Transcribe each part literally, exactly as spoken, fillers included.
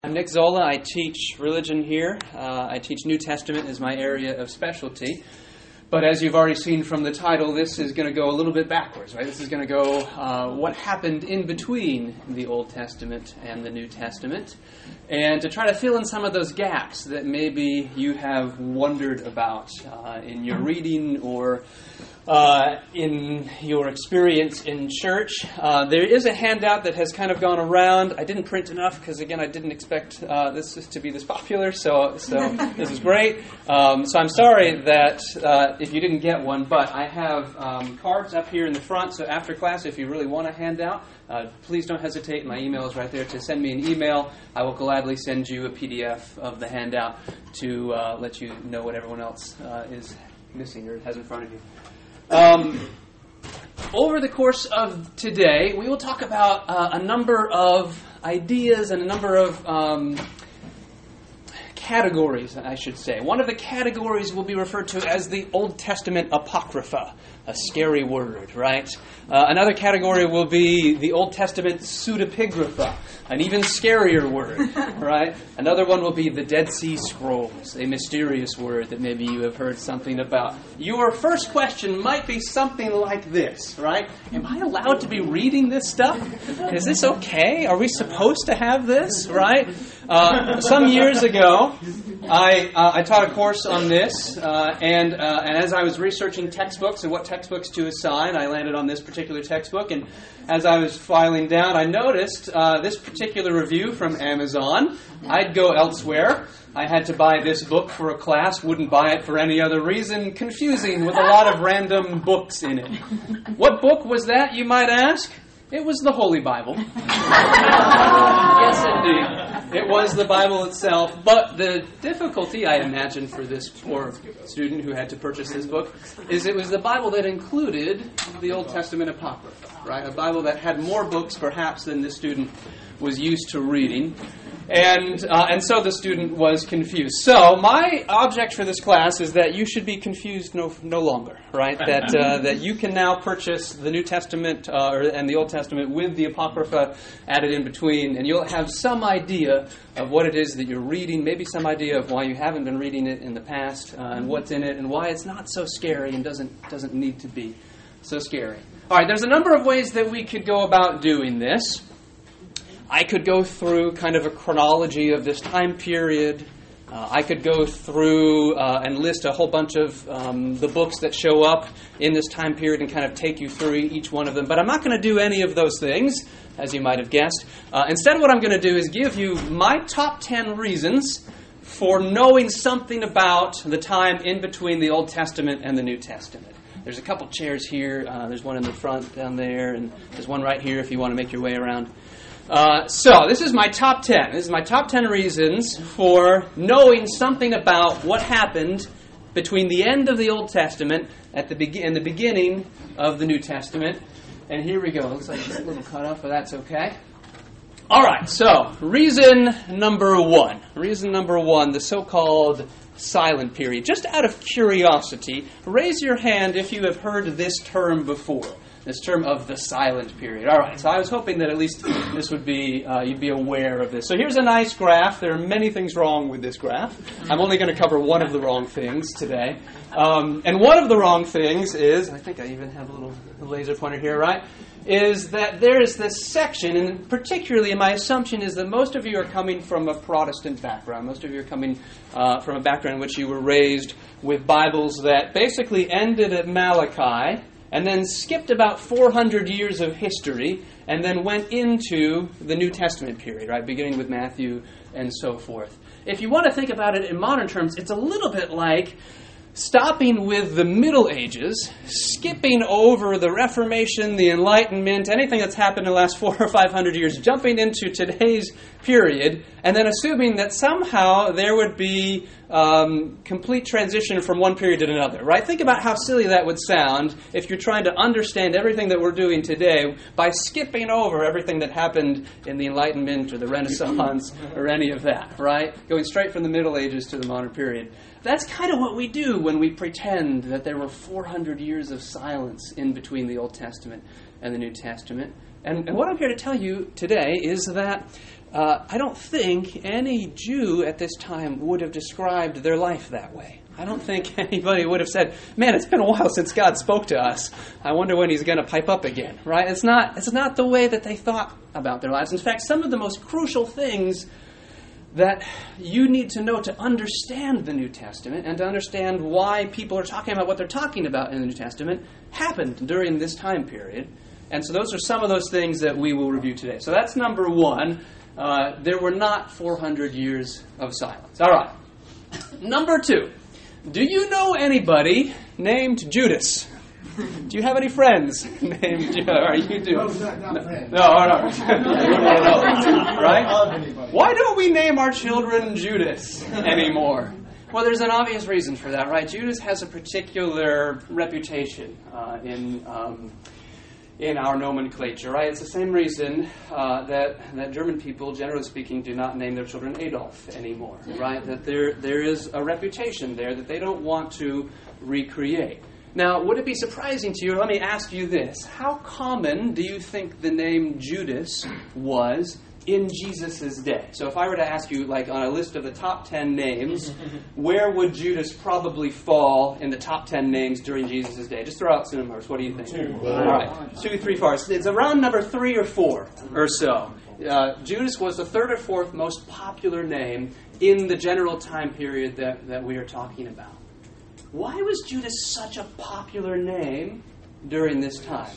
I'm Nick Zola. I teach religion here. Uh, I teach New Testament as my area of specialty. But as you've already seen from the title, this is going to go a little bit backwards, right? This is going to go uh, what happened in between the Old Testament and the New Testament, and to try to fill in some of those gaps that maybe you have wondered about uh, in your reading or Uh, in your experience in church. Uh, there is a handout that has kind of gone around. I didn't print enough because, again, I didn't expect uh, this to be this popular, so so this is great. Um, so I'm sorry that uh, if you didn't get one, but I have um, cards up here in the front, so after class, if you really want a handout, uh, please don't hesitate. My email is right there to send me an email. I will gladly send you a P D F of the handout to uh, let you know what everyone else uh, is missing or has in front of you. Um, over the course of today, we will talk about uh, a number of ideas and a number of um, categories, I should say. One of the categories will be referred to as the Old Testament Apocrypha, a scary word, right? Uh, another category will be the Old Testament Pseudepigrapha, an even scarier word, right? Another one will be the Dead Sea Scrolls, a mysterious word that maybe you have heard something about. Your first question might be something like this, right? Am I allowed to be reading this stuff? Is this okay? Are we supposed to have this, right? Uh, some years ago, I uh, I taught a course on this, uh, and uh, and as I was researching textbooks and what textbooks to assign, I landed on this particular textbook, and as I was filing down, I noticed uh, this particular review from Amazon. I'd go elsewhere. I had to buy this book for a class, wouldn't buy it for any other reason. Confusing, with a lot of random books in it. What book was that, you might ask? It was the Holy Bible. Yes, indeed. It was the Bible itself, but the difficulty, I imagine, for this poor student who had to purchase this book, is it was the Bible that included the Old Testament Apocrypha, right? A Bible that had more books, perhaps, than this student was used to reading. And uh, and so the student was confused. So my object for this class is that you should be confused no no longer, right? That uh, that you can now purchase the New Testament uh, or, and the Old Testament with the Apocrypha added in between, and you'll have some idea of what it is that you're reading, maybe some idea of why you haven't been reading it in the past, uh, and what's in it, and why it's not so scary and doesn't doesn't need to be so scary. All right, there's a number of ways that we could go about doing this. I could go through kind of a chronology of this time period. Uh, I could go through uh, and list a whole bunch of um, the books that show up in this time period and kind of take you through each one of them. But I'm not going to do any of those things, as you might have guessed. Uh, instead, what I'm going to do is give you my top ten reasons for knowing something about the time in between the Old Testament and the New Testament. There's a couple chairs here. Uh, there's one in the front down there, and there's one right here if you want to make your way around. Uh, so, this is my top ten. This is my top ten reasons for knowing something about what happened between the end of the Old Testament at the be- and the beginning of the New Testament. And here we go. Looks like it's a little cut off, but that's okay. All right, so, reason number one. Reason number one, the so-called silent period. Just out of curiosity, raise your hand if you have heard this term before. This term of the silent period. All right, so I was hoping that at least this would be, uh, you'd be aware of this. So here's a nice graph. There are many things wrong with this graph. I'm only going to cover one of the wrong things today. Um, and one of the wrong things is, I think I even have a little laser pointer here, right, is that there is this section, and particularly my assumption is that most of you are coming from a Protestant background. Most of you are coming uh, from a background in which you were raised with Bibles that basically ended at Malachi, and then skipped about four hundred years of history, and then went into the New Testament period, right, beginning with Matthew and so forth. If you want to think about it in modern terms, it's a little bit like stopping with the Middle Ages, skipping over the Reformation, the Enlightenment, anything that's happened in the last four or five hundred years, jumping into today's period, and then assuming that somehow there would be um, complete transition from one period to another, right? Think about how silly that would sound if you're trying to understand everything that we're doing today by skipping over everything that happened in the Enlightenment or the Renaissance or any of that, right? Going straight from the Middle Ages to the modern period. That's kind of what we do when we pretend that there were four hundred years of silence in between the Old Testament and the New Testament. And, and what I'm here to tell you today is that uh, I don't think any Jew at this time would have described their life that way. I don't think anybody would have said, man, it's been a while since God spoke to us. I wonder when he's going to pipe up again, right? It's not, it's not the way that they thought about their lives. In fact, some of the most crucial things that you need to know to understand the New Testament and to understand why people are talking about what they're talking about in the New Testament happened during this time period. And so those are some of those things that we will review today. So that's number one. Uh, there were not four hundred years of silence. All right. Number two. Do you know anybody named Judas? Do you have any friends named Judas? Or you do? No, not, not friends. No, no. no. Right? Why don't we name our children Judas anymore? Well, there's an obvious reason for that, right? Judas has a particular reputation uh, in um, in our nomenclature, right? It's the same reason uh, that that German people, generally speaking, do not name their children Adolf anymore, right? That there there is a reputation there that they don't want to recreate. Now, would it be surprising to you, let me ask you this, how common do you think the name Judas was in Jesus' day? So if I were to ask you, like, on a list of the top ten names, where would Judas probably fall in the top ten names during Jesus' day? Just throw out some numbers. What do you think? Two. All right. Two, three, four. It's around number three or four or so. Uh, Judas was the third or fourth most popular name in the general time period that, that we are talking about. Why was Judas such a popular name during this time?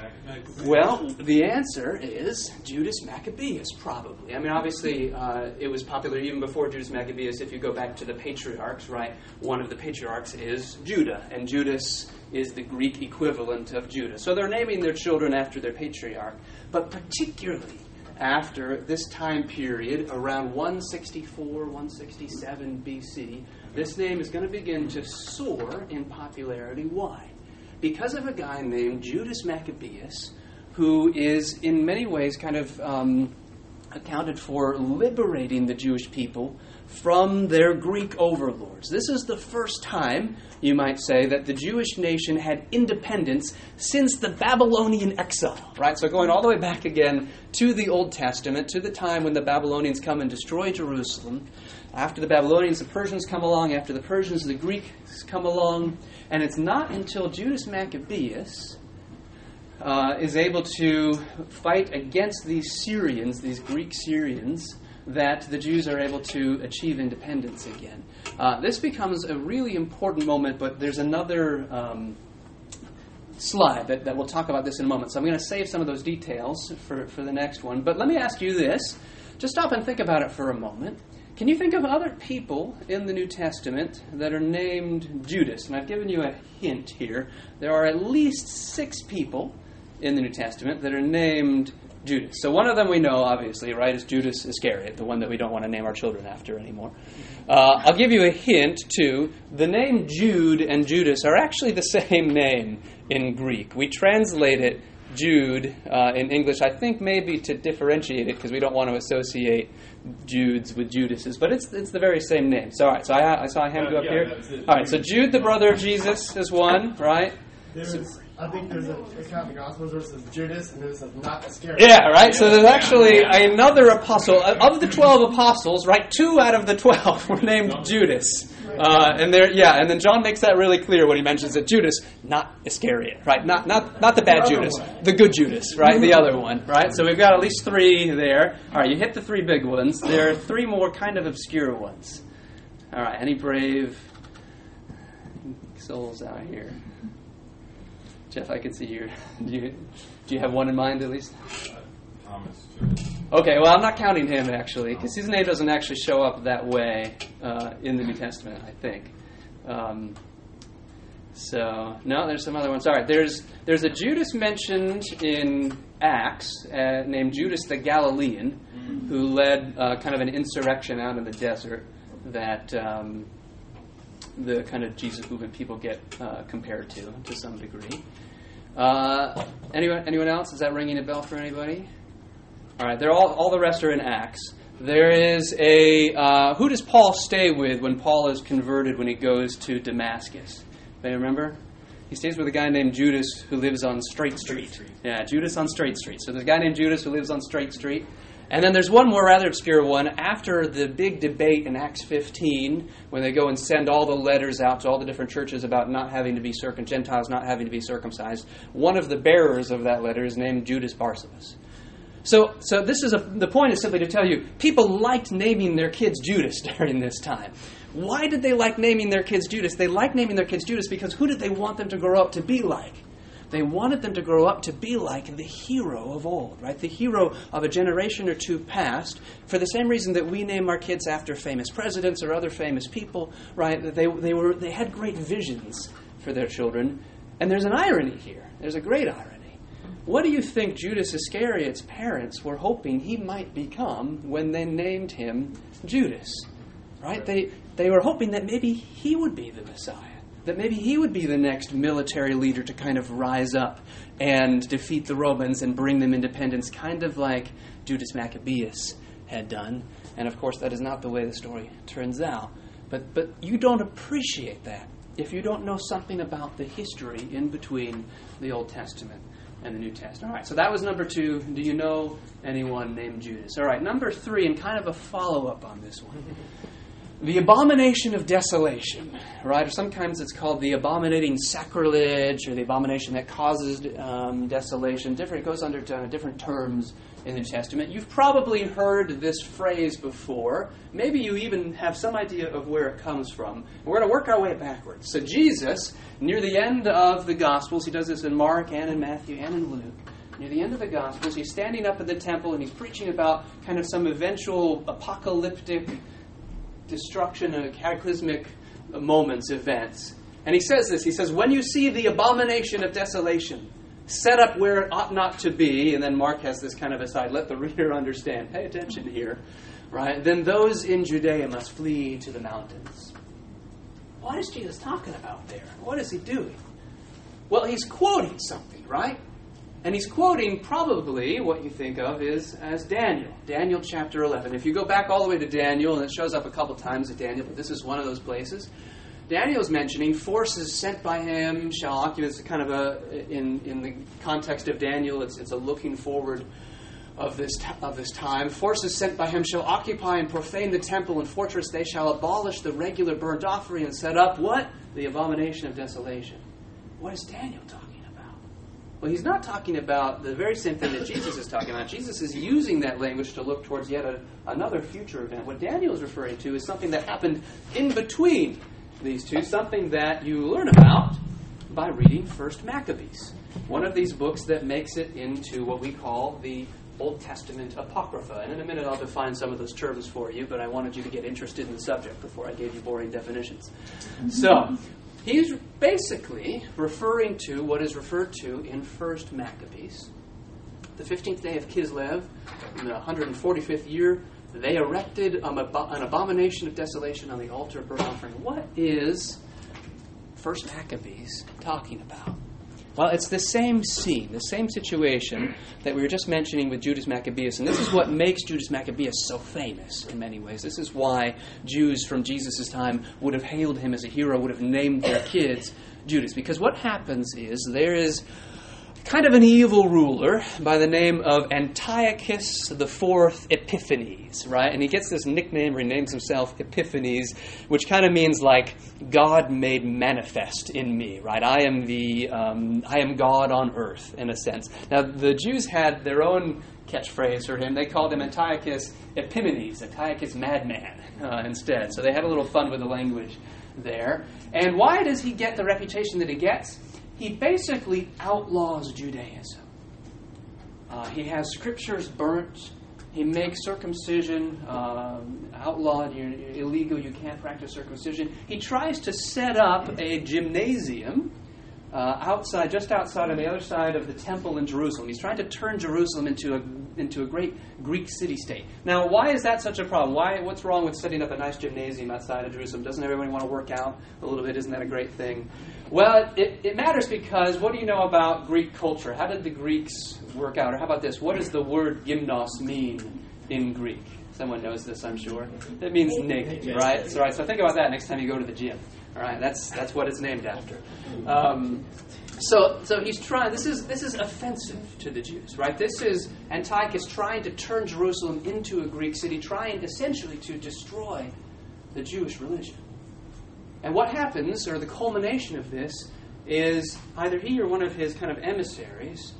Well, the answer is Judas Maccabeus, probably. I mean, obviously, uh, it was popular even before Judas Maccabeus. If you go back to the patriarchs, right, one of the patriarchs is Judah, and Judas is the Greek equivalent of Judah. So they're naming their children after their patriarch, but particularly after this time period, around one sixty-four, one sixty-seven B C, this name is going to begin to soar in popularity. Why? Because of a guy named Judas Maccabeus, who is in many ways kind of um, accounted for liberating the Jewish people from their Greek overlords. This is the first time, you might say, that the Jewish nation had independence since the Babylonian exile, right? So going all the way back again to the Old Testament, to the time when the Babylonians come and destroy Jerusalem. After the Babylonians, the Persians come along. After the Persians, the Greeks come along. And it's not until Judas Maccabeus uh, is able to fight against these Syrians, these Greek Syrians, that the Jews are able to achieve independence again. Uh, this becomes a really important moment, but there's another um, slide that, that we'll talk about this in a moment. So I'm going to save some of those details for, for the next one. But let me ask you this. Just stop and think about it for a moment. Can you think of other people in the New Testament that are named Judas? And I've given you a hint here. There are at least six people in the New Testament that are named Judas. So one of them we know, obviously, right, is Judas Iscariot, the one that we don't want to name our children after anymore. Uh, I'll give you a hint, too. The name Jude and Judas are actually the same name in Greek. We translate it Jude uh, in English, I think maybe to differentiate it because we don't want to associate Judes with Judases, but it's it's the very same name. So all right, so I, I saw a hand go up yeah, here. All right, so Jude, the brother of Jesus, is one, right? There's, I think there's a account in the Gospels where it says Judas and it says not Iscariot. Yeah, right? So there's actually another apostle. Of the twelve apostles, right, two out of the twelve were named Judas. Uh, and there, yeah, and then John makes that really clear when he mentions that Judas, not Iscariot, right? Not not not the bad Judas, the good Judas, right? The other one, right? So we've got at least three there. All right, you hit the three big ones. There are three more kind of obscure ones. All right, any brave souls out here? Jeff, I can see you. Do you, do you have one in mind at least? Thomas. Okay, well, I'm not counting him, actually, because his name doesn't actually show up that way uh, in the New Testament, I think. Um, so, no, there's some other ones. All right, there's there's a Judas mentioned in Acts uh, named Judas the Galilean, who led uh, kind of an insurrection out in the desert that um, the kind of Jesus movement people get uh, compared to, to some degree. Uh, anyone, anyone else? Is that ringing a bell for anybody? All right, they're all, all the rest are in Acts. There is a, uh, who does Paul stay with when Paul is converted when he goes to Damascus? Anybody remember? He stays with a guy named Judas who lives on Straight Street. Yeah, Judas on Straight Street. So there's a guy named Judas who lives on Straight Street. And then there's one more rather obscure one. After the big debate in Acts fifteen, when they go and send all the letters out to all the different churches about not having to be circum Gentiles not having to be circumcised, one of the bearers of that letter is named Judas Barsabas. So, so this is a, the point is simply to tell you, people liked naming their kids Judas during this time. Why did they like naming their kids Judas? They liked naming their kids Judas because who did they want them to grow up to be like? They wanted them to grow up to be like the hero of old, right? The hero of a generation or two past, for the same reason that we name our kids after famous presidents or other famous people, right? They, they, were, they had great visions for their children. And there's an irony here. There's a great irony. What do you think Judas Iscariot's parents were hoping he might become when they named him Judas? Right? They, they were hoping that maybe he would be the Messiah. That maybe he would be the next military leader to kind of rise up and defeat the Romans and bring them independence, kind of like Judas Maccabeus had done. And of course, that is not the way the story turns out. But but you don't appreciate that if you don't know something about the history in between the Old Testament and the New Testament. All right, so that was number two. Do you know anyone named Judas? All right, number three, and kind of a follow-up on this one. The abomination of desolation, right? Or sometimes it's called the abominating sacrilege, or the abomination that causes um, desolation. Different, it goes under uh, different terms in the New Testament. You've probably heard this phrase before. Maybe you even have some idea of where it comes from. We're going to work our way backwards. So Jesus, near the end of the Gospels, he does this in Mark and in Matthew and in Luke. Near the end of the Gospels, he's standing up in the temple and he's preaching about kind of some eventual apocalyptic destruction and cataclysmic moments, events. And he says this, he says, when you see the abomination of desolation set up where it ought not to be, and then Mark has this kind of aside, let the reader understand, pay attention here, right? Then those in Judea must flee to the mountains. What is Jesus talking about there? What is he doing? Well, he's quoting something, right? And he's quoting probably what you think of is as Daniel. Daniel chapter eleven. If you go back all the way to Daniel, and it shows up a couple times at Daniel, but this is one of those places. Daniel's mentioning forces sent by him shall occupy. It's kind of a, in, in the context of Daniel, it's, it's a looking forward of this, of this time. Forces sent by him shall occupy and profane the temple and fortress. They shall abolish the regular burnt offering and set up what? The abomination of desolation. What is Daniel talking about? Well, he's not talking about the very same thing that Jesus is talking about. Jesus is using that language to look towards yet a, another future event. What Daniel is referring to is something that happened in between these two, something that you learn about by reading First Maccabees, one of these books that makes it into what we call the Old Testament Apocrypha. And in a minute I'll define some of those terms for you, but I wanted you to get interested in the subject before I gave you boring definitions. So, he's basically referring to what is referred to in First Maccabees. The fifteenth day of Kislev, in the one hundred forty-fifth year, they erected an abomination of desolation on the altar of burnt offering. What is First Maccabees talking about? Well, it's the same scene, the same situation that we were just mentioning with Judas Maccabeus. And this is what makes Judas Maccabeus so famous in many ways. This is why Jews from Jesus' time would have hailed him as a hero, would have named their kids Judas. Because what happens is there is kind of an evil ruler by the name of Antiochus the Fourth Epiphanes, right? And he gets this nickname, or he names himself Epiphanes, which kind of means like God made manifest in me, right? I am the um, I am God on earth, in a sense. Now, the Jews had their own catchphrase for him. They called him Antiochus Epimanes, Antiochus Madman, uh, instead. So they had a little fun with the language there. And why does he get the reputation that he gets? He basically outlaws Judaism. Uh, he has scriptures burnt. He makes circumcision um, outlawed. You're, you're illegal. You can't practice circumcision. He tries to set up a gymnasium uh, outside, just outside on the other side of the temple in Jerusalem. He's trying to turn Jerusalem into a into a great Greek city-state. Now, why is that such a problem? Why? What's wrong with setting up a nice gymnasium outside of Jerusalem? Doesn't everybody want to work out a little bit? Isn't that a great thing? Well, it, it matters because what do you know about Greek culture? How did the Greeks work out? Or how about this? What does the word gymnos mean in Greek? Someone knows this, I'm sure. It means naked, right? So, right, so think about that next time you go to the gym. All right, that's that's what it's named after. Um, so so he's trying. This is this is offensive to the Jews, right? This is Antiochus trying to turn Jerusalem into a Greek city, trying essentially to destroy the Jewish religion. And what happens, or the culmination of this, is either he or one of his kind of emissaries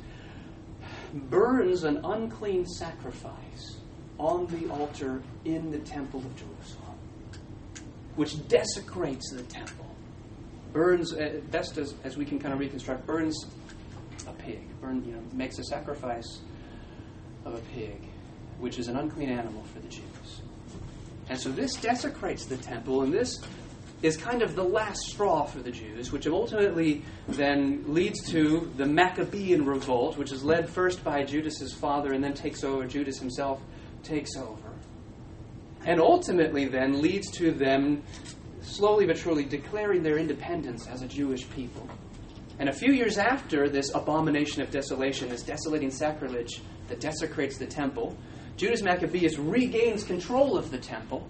burns an unclean sacrifice on the altar in the temple of Jerusalem, which desecrates the temple. Burns, uh, best as, as we can kind of reconstruct, burns a pig. Burn, you know, makes a sacrifice of a pig, which is an unclean animal for the Jews. And so this desecrates the temple, and this is kind of the last straw for the Jews, which ultimately then leads to the Maccabean revolt, which is led first by Judas' father and then takes over. Judas himself takes over. And ultimately then leads to them slowly but surely declaring their independence as a Jewish people. And a few years after this abomination of desolation, this desolating sacrilege that desecrates the temple, Judas Maccabeus regains control of the temple,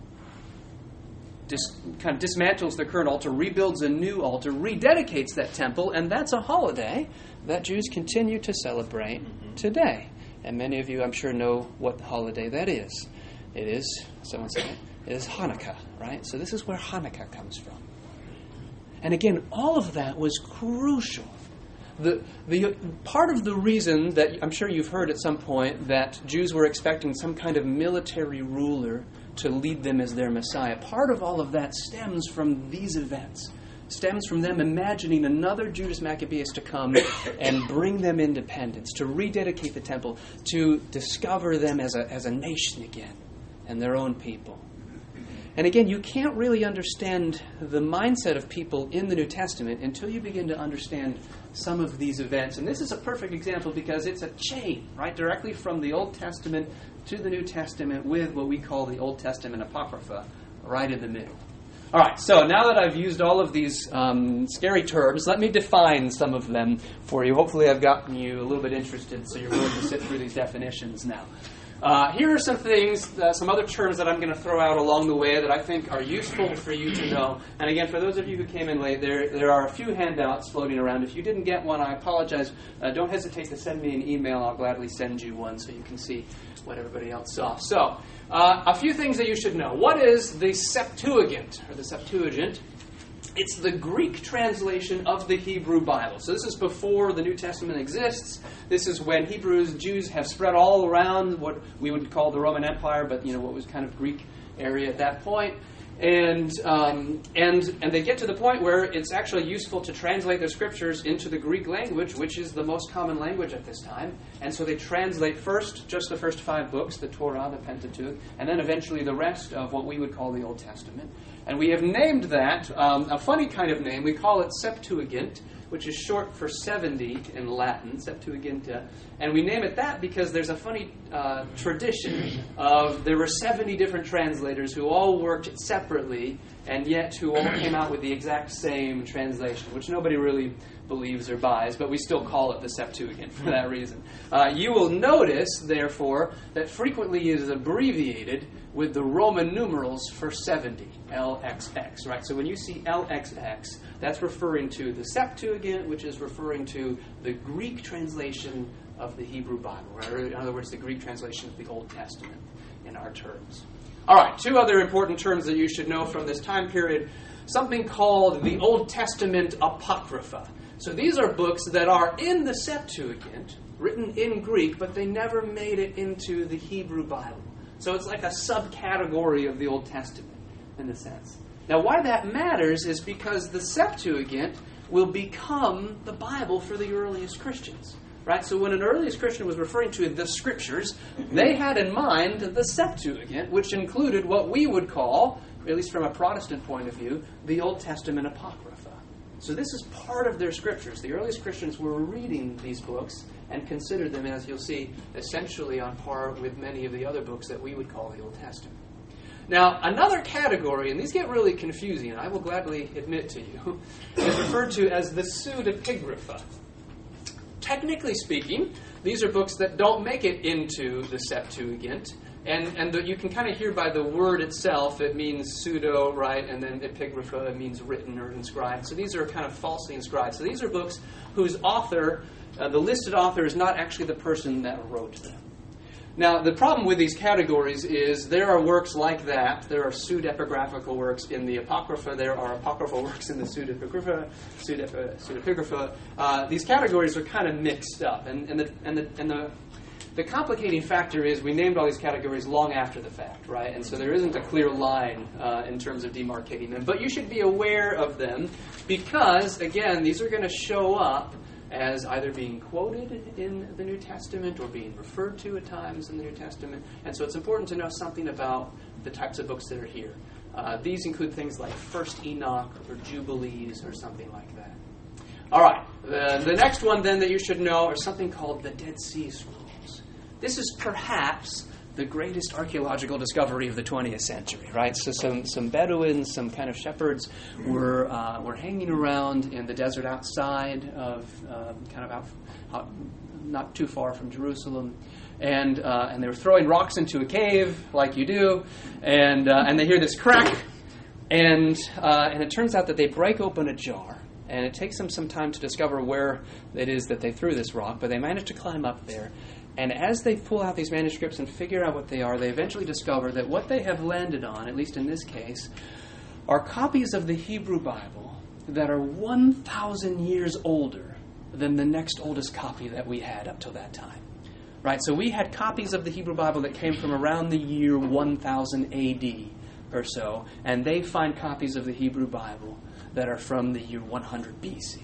Dis, kind of dismantles the current altar, rebuilds a new altar, rededicates that temple, and that's a holiday that Jews continue to celebrate mm-hmm. today. And many of you, I'm sure, know what holiday that is. It is, someone said, it is Hanukkah, right? So this is where Hanukkah comes from. And again, all of that was crucial. The, the part of the reason that I'm sure you've heard at some point that Jews were expecting some kind of military ruler to lead them as their Messiah. Part of all of that stems from these events. Stems from them imagining another Judas Maccabeus to come and bring them independence, to rededicate the temple, to discover them as a, as a nation again and their own people. And again, you can't really understand the mindset of people in the New Testament until you begin to understand some of these events. And this is a perfect example because it's a chain, right? Directly from the Old Testament to the New Testament with what we call the Old Testament Apocrypha right in the middle. All right, so now that I've used all of these um, scary terms, let me define some of them for you. Hopefully I've gotten you a little bit interested so you're willing to sit through these definitions now. Uh, here are some things, uh, some other terms that I'm going to throw out along the way that I think are useful for you to know. And again, for those of you who came in late, there there are a few handouts floating around. If you didn't get one, I apologize. Uh, don't hesitate to send me an email. I'll gladly send you one so you can see what everybody else saw. So, uh, a few things that you should know. What is the Septuagint, or the Septuagint? It's the Greek translation of the Hebrew Bible. So this is before the New Testament exists. This is when Hebrews, Jews have spread all around what we would call the Roman Empire, but you know what was kind of Greek area at that point. And um, and and they get to the point where it's actually useful to translate their scriptures into the Greek language, which is the most common language at this time. And so they translate first just the first five books, the Torah, the Pentateuch, and then eventually the rest of what we would call the Old Testament. And we have named that um, a funny kind of name. We call it Septuagint, which is short for seventy in Latin, Septuaginta. And we name it that because there's a funny uh, tradition of there were seventy different translators who all worked separately and yet who all came out with the exact same translation, which nobody really believes or buys, but we still call it the Septuagint for that reason. Uh, you will notice, therefore, that frequently it is abbreviated with the Roman numerals for seventy, L X X, right? So when you see L X X, that's referring to the Septuagint, which is referring to the Greek translation of the Hebrew Bible, right? Or in other words, the Greek translation of the Old Testament in our terms. All right, two other important terms that you should know from this time period. Something called the Old Testament Apocrypha. So these are books that are in the Septuagint, written in Greek, but they never made it into the Hebrew Bible. So it's like a subcategory of the Old Testament, in a sense. Now, why that matters is because the Septuagint will become the Bible for the earliest Christians. Right? So when an earliest Christian was referring to the Scriptures, they had in mind the Septuagint, which included what we would call, at least from a Protestant point of view, the Old Testament Apocrypha. So this is part of their Scriptures. The earliest Christians were reading these books and considered them, as you'll see, essentially on par with many of the other books that we would call the Old Testament. Now, another category, and these get really confusing, and I will gladly admit to you, is referred to as the pseudepigrapha. Technically speaking, these are books that don't make it into the Septuagint, And and the, you can kind of hear by the word itself, it means pseudo, right? And then epigrapha, it means written or inscribed. So these are kind of falsely inscribed. So these are books whose author, uh, the listed author, is not actually the person that wrote them. Now, the problem with these categories is there are works like that. There are pseudepigraphical works in the Apocrypha. There are apocryphal works in the pseudepigrapha. Pseudep- pseudepigrapha. Uh, these categories are kind of mixed up. And, and, the, and, the, and the, the complicating factor is we named all these categories long after the fact, right? And so there isn't a clear line uh, in terms of demarcating them. But you should be aware of them because, again, these are going to show up as either being quoted in the New Testament or being referred to at times in the New Testament. And so it's important to know something about the types of books that are here. Uh, these include things like First Enoch or Jubilees or something like that. All right, the, the next one then that you should know are something called the Dead Sea Scrolls. This is perhaps the greatest archaeological discovery of the twentieth century, right? So some, some Bedouins, some kind of shepherds were uh, were hanging around in the desert outside of uh, kind of out, out, not too far from Jerusalem, and uh, and they were throwing rocks into a cave like you do, and uh, and they hear this crack, and uh, and it turns out that they break open a jar. And it takes them some time to discover where it is that they threw this rock, but they manage to climb up there. And as they pull out these manuscripts and figure out what they are, they eventually discover that what they have landed on, at least in this case, are copies of the Hebrew Bible that are one thousand years older than the next oldest copy that we had up till that time. Right? So we had copies of the Hebrew Bible that came from around the year one thousand A D or so, and they find copies of the Hebrew Bible that are from the year one hundred B C.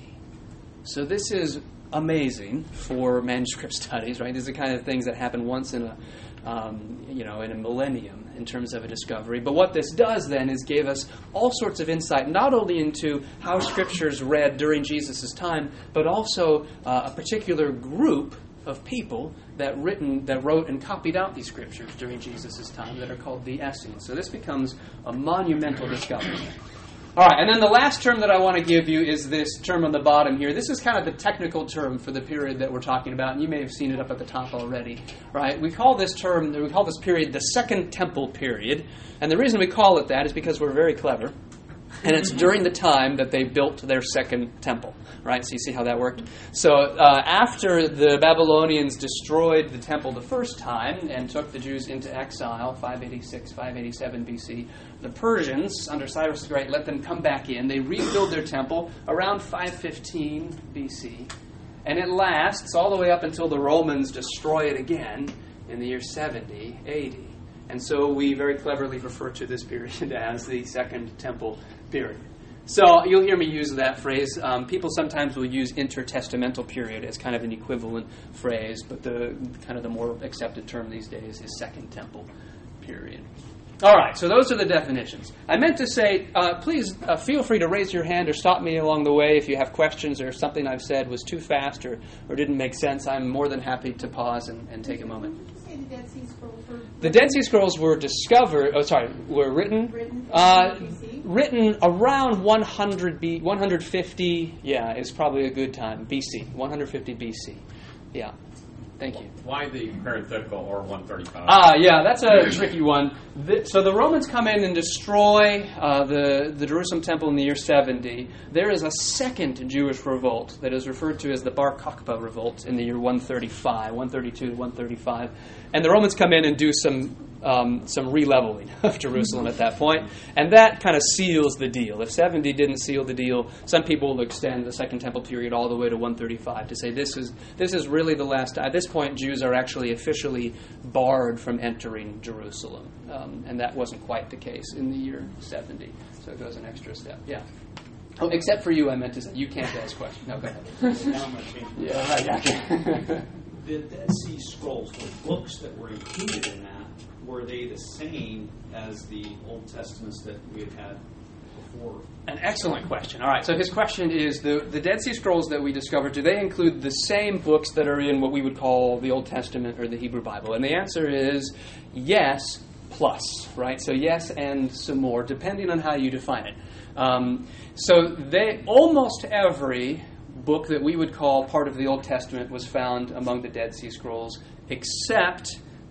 So this is amazing for manuscript studies, right? These are the kind of things that happen once in a, um, you know, in a millennium in terms of a discovery. But what this does then is give us all sorts of insight, not only into how Scriptures read during Jesus' time, but also uh, a particular group of people that written that wrote and copied out these Scriptures during Jesus' time that are called the Essenes. So this becomes a monumental discovery. All right, and then the last term that I want to give you is this term on the bottom here. This is kind of the technical term for the period that we're talking about, and you may have seen it up at the top already, right? We call this term, we call this period the Second Temple period, and the reason we call it that is because we're very clever, and it's during the time that they built their second temple, right? So you see how that worked? So uh, after the Babylonians destroyed the temple the first time and took the Jews into exile, five eighty-six, five eighty-seven B C, the Persians, under Cyrus the Great, let them come back in. They rebuild their temple around five fifteen B C, and it lasts all the way up until the Romans destroy it again in the year seventy A D. And so we very cleverly refer to this period as the Second Temple period. So you'll hear me use that phrase. Um, people sometimes will use intertestamental period as kind of an equivalent phrase, but the kind of the more accepted term these days is Second Temple period. All right, so those are the definitions. I meant to say, uh, please uh, feel free to raise your hand or stop me along the way if you have questions or something I've said was too fast or, or didn't make sense. I'm more than happy to pause and, and take a moment. Did you say the Dead Sea Scrolls were... The Dead Sea Scrolls were discovered, oh sorry, were written, Written, uh, B C? written around one hundred B, one hundred fifty, yeah, is probably a good time, B C, one hundred fifty B C, yeah. Thank you. Why the parenthetical or one thirty-five? Ah, yeah, that's a tricky one. The, so the Romans come in and destroy uh, the, the Jerusalem temple in the year seventy. There is a second Jewish revolt that is referred to as the Bar Kokhba revolt in the year one thirty-five, one thirty-two to one thirty-five. And the Romans come in and do some um, some re-leveling of Jerusalem at that point. And that kind of seals the deal. If seventy didn't seal the deal, some people will extend the Second Temple period all the way to one thirty-five to say this is this is really the last. At this point, Jews are actually officially barred from entering Jerusalem. Um, and that wasn't quite the case in the year seventy. So it goes an extra step. Yeah. Oh, except for you, I meant to say. You can't ask questions. No, go ahead. Now I'm going to change. Yeah, right. Yeah. The Dead Sea Scrolls, the books that were included in that, were they the same as the Old Testaments that we had had before? An excellent question. All right, so his question is, the, the Dead Sea Scrolls that we discovered, do they include the same books that are in what we would call the Old Testament or the Hebrew Bible? And the answer is yes, plus, right? So yes and some more, depending on how you define it. Um, so they almost every book that we would call part of the Old Testament was found among the Dead Sea Scrolls, except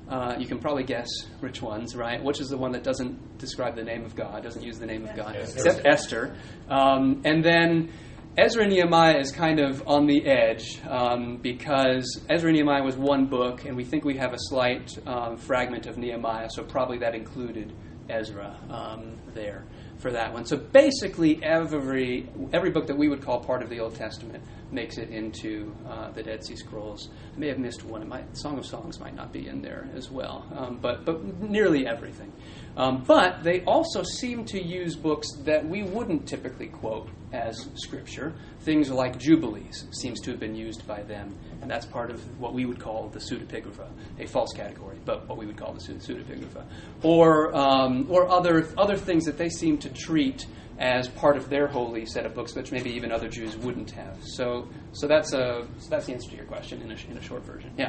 Uh, you can probably guess which ones, right? Which is the one that doesn't describe the name of God, doesn't use the name of God, Esther. except Esther. Um, and then Ezra and Nehemiah is kind of on the edge um, because Ezra and Nehemiah was one book, and we think we have a slight um, fragment of Nehemiah, so probably that included Ezra um, there for that one. So basically, every every book that we would call part of the Old Testament makes it into uh, the Dead Sea Scrolls. I may have missed one. It might, Song of Songs might not be in there as well, um, but but nearly everything. Um, but they also seem to use books that we wouldn't typically quote as Scripture. Things like Jubilees seems to have been used by them, and that's part of what we would call the pseudepigrapha, a false category, but what we would call the pseudepigrapha, or um, or other other things that they seem to treat as part of their holy set of books, which maybe even other Jews wouldn't have. So, so that's a so that's the answer to your question in a in a short version. Yeah.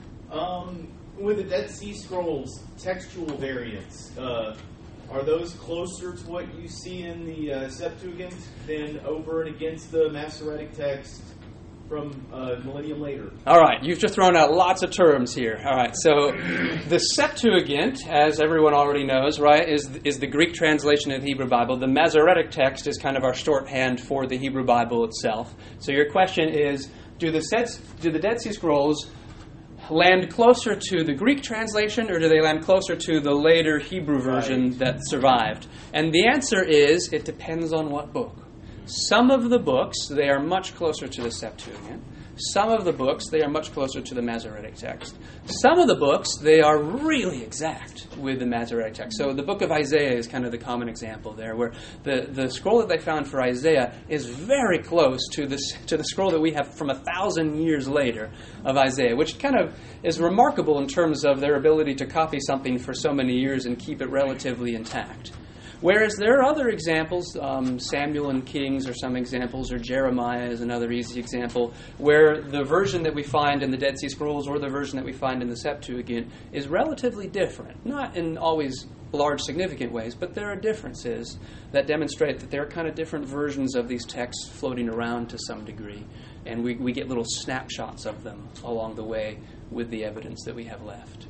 Um, with the Dead Sea Scrolls textual variants, uh, are those closer to what you see in the uh, Septuagint than over and against the Masoretic text from a millennium later? All right, you've just thrown out lots of terms here. All right, so the Septuagint, as everyone already knows, right, is is the Greek translation of the Hebrew Bible. The Masoretic text is kind of our shorthand for the Hebrew Bible itself. So your question is, do the sets, do the Dead Sea Scrolls land closer to the Greek translation, or do they land closer to the later Hebrew version Right. that survived? And the answer is, it depends on what book. Some of the books, they are much closer to the Septuagint. Some of the books, they are much closer to the Masoretic text. Some of the books, they are really exact with the Masoretic text. So the book of Isaiah is kind of the common example there, where the, the scroll that they found for Isaiah is very close to the, to the scroll that we have from a thousand years later of Isaiah, which kind of is remarkable in terms of their ability to copy something for so many years and keep it relatively intact. Whereas there are other examples, um, Samuel and Kings are some examples, or Jeremiah is another easy example, where the version that we find in the Dead Sea Scrolls or the version that we find in the Septuagint is relatively different. Not in always large, significant ways, but there are differences that demonstrate that there are kind of different versions of these texts floating around to some degree. And we, we get little snapshots of them along the way with the evidence that we have left.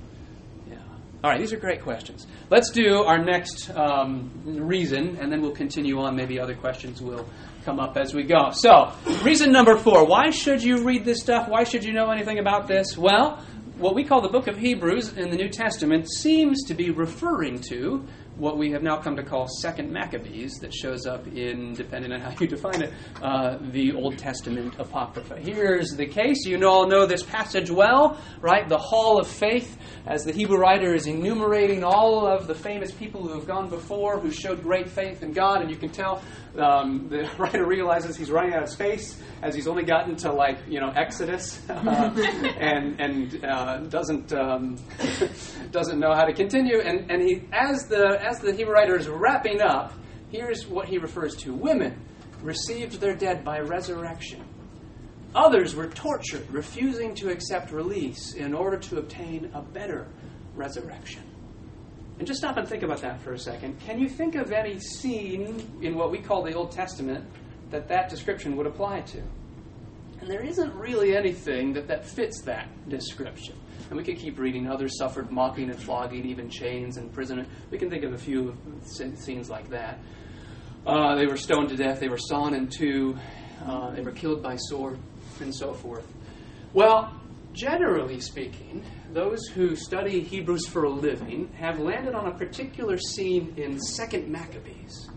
All right, these are great questions. Let's do our next um, reason, and then we'll continue on. Maybe other questions will come up as we go. So, reason number four. Why should you read this stuff? Why should you know anything about this? Well, what we call the book of Hebrews in the New Testament seems to be referring to what we have now come to call Second Maccabees, that shows up in, depending on how you define it, uh, the Old Testament Apocrypha. Here's the case. You all know this passage well, right? The Hall of Faith, as the Hebrew writer is enumerating all of the famous people who have gone before, who showed great faith in God, and you can tell um, the writer realizes he's running out of space, as he's only gotten to, like, you know, Exodus, uh, and and uh, doesn't um, doesn't know how to continue. And and he, as the as the Hebrew writer is wrapping up, here's what he refers to: women received their dead by resurrection. Others were tortured, refusing to accept release in order to obtain a better resurrection. And just stop and think about that for a second. Can you think of any scene in what we call the Old Testament that that description would apply to? And there isn't really anything that, that fits that description. And we could keep reading. Others suffered mocking and flogging, even chains and imprisonment. We can think of a few scenes like that. Uh, they were stoned to death. They were sawn in two. Uh, they were killed by sword, and so forth. Well, generally speaking, those who study Hebrews for a living have landed on a particular scene in Second Maccabees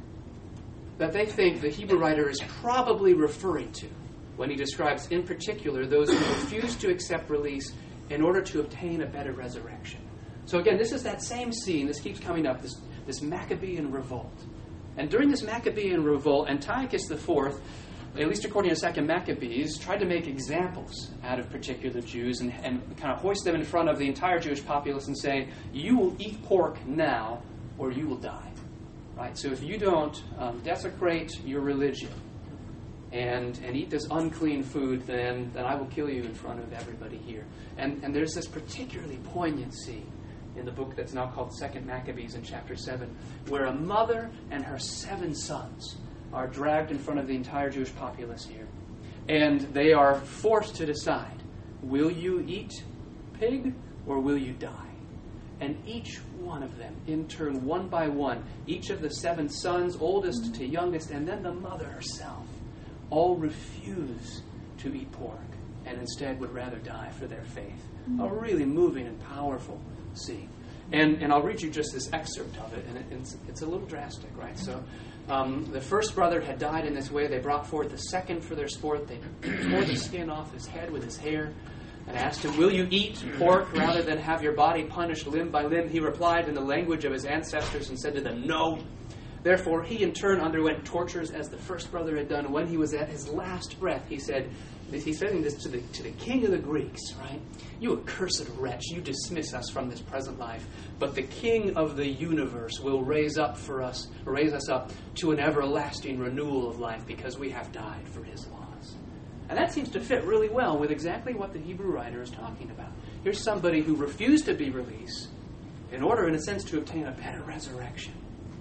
that they think the Hebrew writer is probably referring to when he describes, in particular, those who refuse to accept release in order to obtain a better resurrection. So again, this is that same scene. This keeps coming up, this, this Maccabean revolt. And during this Maccabean revolt, Antiochus the Fourth, at least according to Second Maccabees, tried to make examples out of particular Jews and, and kind of hoist them in front of the entire Jewish populace and say, you will eat pork now or you will die. Right? So if you don't um, desecrate your religion and and eat this unclean food, then, then I will kill you in front of everybody here. And, and there's this particularly poignant scene in the book that's now called Second Maccabees in chapter seven, where a mother and her seven sons are dragged in front of the entire Jewish populace here. And they are forced to decide, will you eat pig or will you die? And each one of them, in turn, one by one, each of the seven sons, oldest to youngest, and then the mother herself, all refuse to eat pork and instead would rather die for their faith. A really moving and powerful scene. And and I'll read you just this excerpt of it, and it, it's, it's a little drastic, right? So um, the first brother had died in this way. They brought forth the second for their sport. They tore the skin off his head with his hair and asked him, will you eat pork rather than have your body punished limb by limb? He replied in the language of his ancestors and said to them, no. Therefore, he in turn underwent tortures as the first brother had done. When he was at his last breath, he said, he's saying this to the, to the king of the Greeks, right? You accursed wretch, you dismiss us from this present life, but the King of the universe will raise up for us, raise us up to an everlasting renewal of life because we have died for his laws. And that seems to fit really well with exactly what the Hebrew writer is talking about. Here's somebody who refused to be released in order, in a sense, to obtain a better resurrection.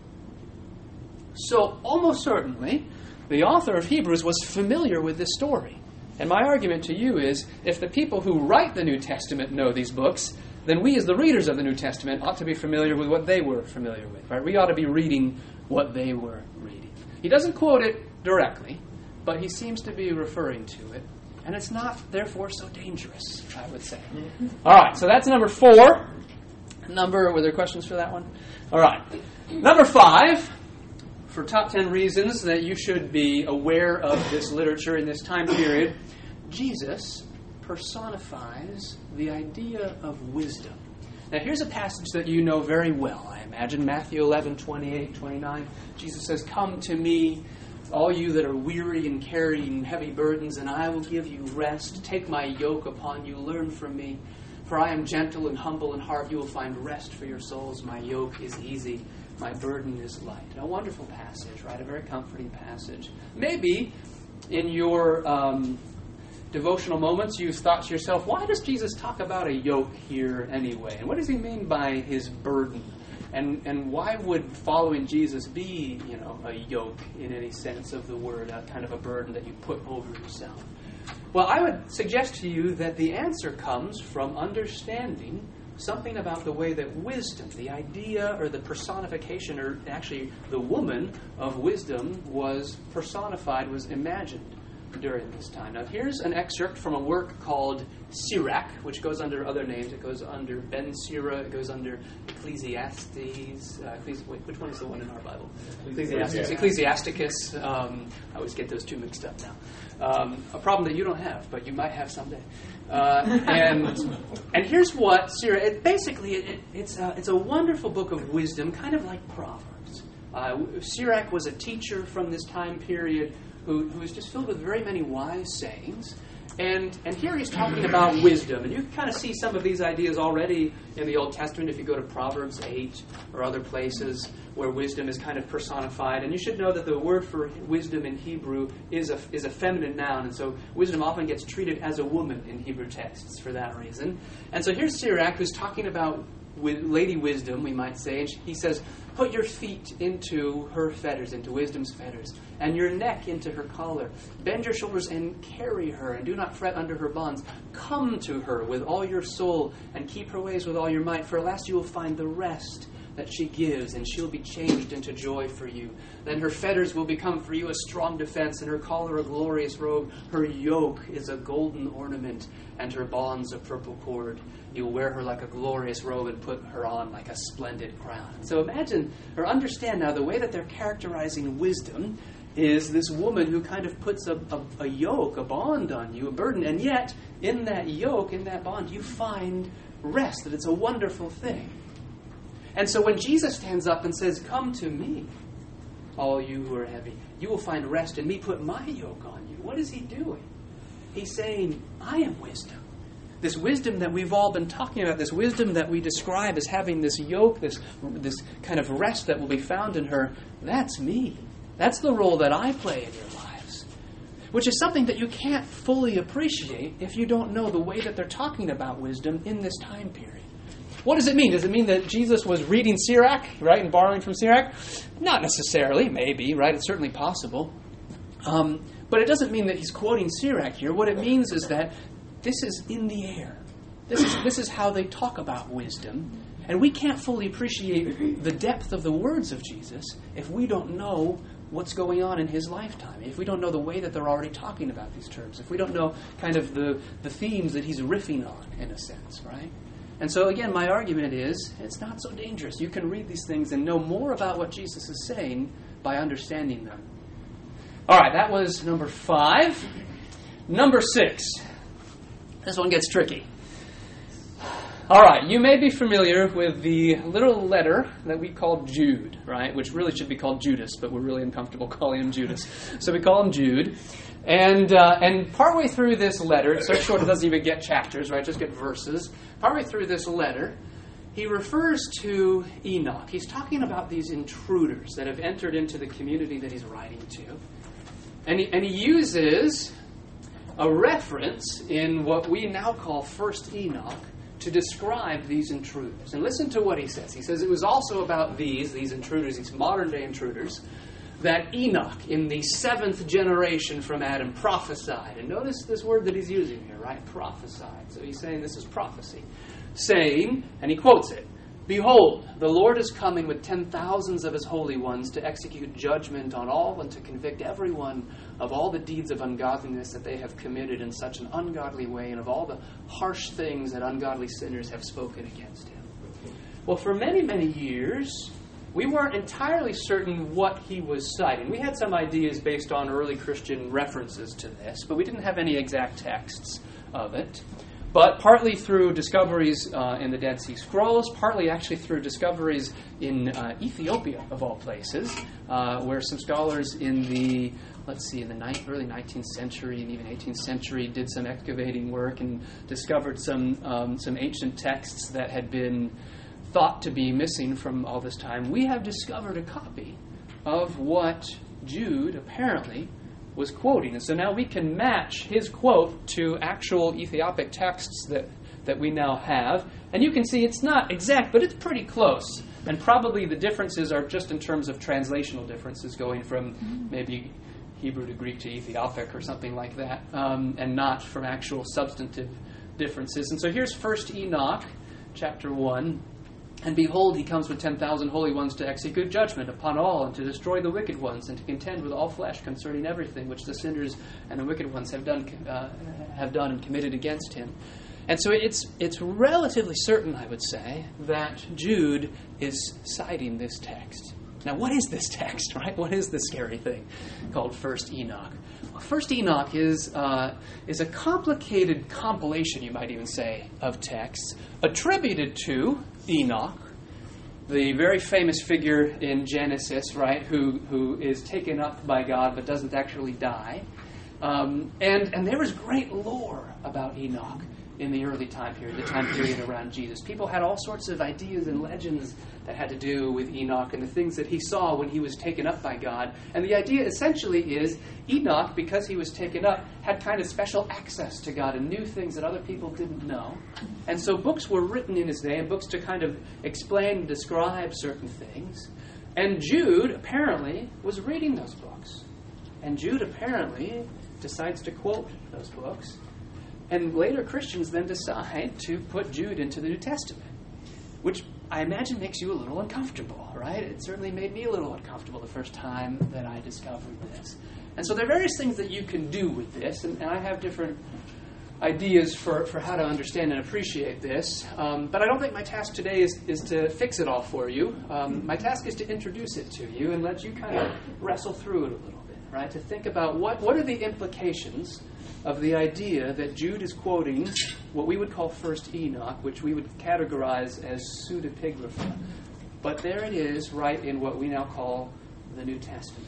So, almost certainly, the author of Hebrews was familiar with this story. And my argument to you is, if the people who write the New Testament know these books, then we as the readers of the New Testament ought to be familiar with what they were familiar with. Right? We ought to be reading what they were reading. He doesn't quote it directly, but he seems to be referring to it. And it's not, therefore, so dangerous, I would say. All right, so that's number four. Number, were there questions for that one? All right. Number five, for top ten reasons that you should be aware of this literature in this time period, Jesus personifies the idea of wisdom. Now, here's a passage that you know very well, I imagine. Matthew eleven, twenty-eight, twenty-nine. Jesus says, come to me, all you that are weary and carrying heavy burdens, and I will give you rest. Take my yoke upon you, learn from me. For I am gentle and humble in heart. You will find rest for your souls. My yoke is easy. My burden is light. A wonderful passage, right? A very comforting passage. Maybe in your um, devotional moments you thought to yourself, why does Jesus talk about a yoke here anyway? And what does he mean by his burden? And and why would following Jesus be, you know, a yoke in any sense of the word, a kind of a burden that you put over yourself? Well, I would suggest to you that the answer comes from understanding something about the way that wisdom, the idea or the personification, or actually the woman of wisdom was personified, was imagined during this time. Now, here's an excerpt from a work called Sirach, which goes under other names. It goes under Ben Sira. It goes under Ecclesiastes. Uh, Ecclesi- wait, which one is the one in our Bible? Ecclesiastes. Ecclesiasticus. Um, I always get those two mixed up now. Um, a problem that you don't have, but you might have someday. Uh, and and here's what Sirach. It, basically, it, it, it's a, it's a wonderful book of wisdom, kind of like Proverbs. Uh, Sirach was a teacher from this time period who, who is just filled with very many wise sayings. And and here he's talking about wisdom. And you can kind of see some of these ideas already in the Old Testament if you go to Proverbs eight or other places where wisdom is kind of personified. And you should know that the word for wisdom in Hebrew is a, is a feminine noun. And so wisdom often gets treated as a woman in Hebrew texts for that reason. And so here's Sirach, who's talking about with Lady Wisdom, we might say. And he says, put your feet into her fetters, into wisdom's fetters, and your neck into her collar. Bend your shoulders and carry her, and do not fret under her bonds. Come to her with all your soul, and keep her ways with all your might, for at last you will find the rest that she gives, and she'll be changed into joy for you. Then her fetters will become for you a strong defense, and her collar a glorious robe. Her yoke is a golden ornament, and her bonds a purple cord. You'll wear her like a glorious robe and put her on like a splendid crown. So imagine, or understand now, the way that they're characterizing wisdom is this woman who kind of puts a, a, a yoke, a bond on you, a burden, and yet in that yoke, in that bond, you find rest, that it's a wonderful thing. And so when Jesus stands up and says, come to me, all you who are heavy, you will find rest in me, put my yoke on you. What is he doing? He's saying, I am wisdom. This wisdom that we've all been talking about, this wisdom that we describe as having this yoke, this, this kind of rest that will be found in her, that's me. That's the role that I play in your lives. Which is something that you can't fully appreciate if you don't know the way that they're talking about wisdom in this time period. What does it mean? Does it mean that Jesus was reading Sirach, right, and borrowing from Sirach? Not necessarily, maybe, right? It's certainly possible. Um, but it doesn't mean that he's quoting Sirach here. What it means is that this is in the air. This is, this is how they talk about wisdom. And we can't fully appreciate the depth of the words of Jesus if we don't know what's going on in his lifetime, if we don't know the way that they're already talking about these terms, if we don't know kind of the, the themes that he's riffing on, in a sense, right? And so, again, my argument is, it's not so dangerous. You can read these things and know more about what Jesus is saying by understanding them. All right, that was number five. Number six. This one gets tricky. All right, you may be familiar with the little letter that we call Jude, right? Which really should be called Judas, but we're really uncomfortable calling him Judas. So we call him Jude. And uh, and partway through this letter, it's so short it doesn't even get chapters, right? Just get verses. Partway through this letter, he refers to Enoch. He's talking about these intruders that have entered into the community that he's writing to. And he, and he uses a reference in what we now call First Enoch to describe these intruders. And listen to what he says. He says, it was also about these, these intruders, these modern-day intruders, that Enoch, in the seventh generation from Adam, prophesied. And notice this word that he's using here, right? Prophesied. So he's saying this is prophecy. Saying, and he quotes it, "Behold, the Lord is coming with ten thousands of his holy ones to execute judgment on all and to convict everyone of all the deeds of ungodliness that they have committed in such an ungodly way and of all the harsh things that ungodly sinners have spoken against him." Well, for many, many years, we weren't entirely certain what he was citing. We had some ideas based on early Christian references to this, but we didn't have any exact texts of it. But partly through discoveries uh, in the Dead Sea Scrolls, partly actually through discoveries in uh, Ethiopia, of all places, uh, where some scholars in the, let's see, in the ni- early nineteenth century and even eighteenth century did some excavating work and discovered some um, some ancient texts that had been thought to be missing from all this time. We have discovered a copy of what Jude apparently was quoting. And so now we can match his quote to actual Ethiopic texts that, that we now have. And you can see it's not exact, but it's pretty close. And probably the differences are just in terms of translational differences, going from maybe Hebrew to Greek to Ethiopic or something like that, um, and not from actual substantive differences. And so here's First Enoch, chapter one. "And behold, he comes with ten thousand holy ones to execute judgment upon all and to destroy the wicked ones and to contend with all flesh concerning everything which the sinners and the wicked ones have done uh, have done and committed against him." And so it's it's relatively certain, I would say, that Jude is citing this text. Now, what is this text, right? What is this scary thing called First Enoch? Well, First Enoch is uh, is a complicated compilation, you might even say, of texts attributed to Enoch, the very famous figure in Genesis, right, who who is taken up by God but doesn't actually die. Um, and, and there was great lore about Enoch in the early time period, the time period around Jesus. People had all sorts of ideas and legends that had to do with Enoch and the things that he saw when he was taken up by God. And the idea essentially is Enoch, because he was taken up, had kind of special access to God and knew things that other people didn't know. And so books were written in his day, and books to kind of explain and describe certain things. And Jude apparently was reading those books. And Jude apparently decides to quote those books. And later Christians then decide to put Jude into the New Testament, which I imagine makes you a little uncomfortable, right? It certainly made me a little uncomfortable the first time that I discovered this. And so there are various things that you can do with this, and, and I have different ideas for, for how to understand and appreciate this. Um, but I don't think my task today is, is to fix it all for you. Um, my task is to introduce it to you and let you kind of wrestle through it a little bit, right? To think about what, what are the implications of the idea that Jude is quoting what we would call First Enoch, which we would categorize as pseudepigrapha. But there it is, right in what we now call the New Testament.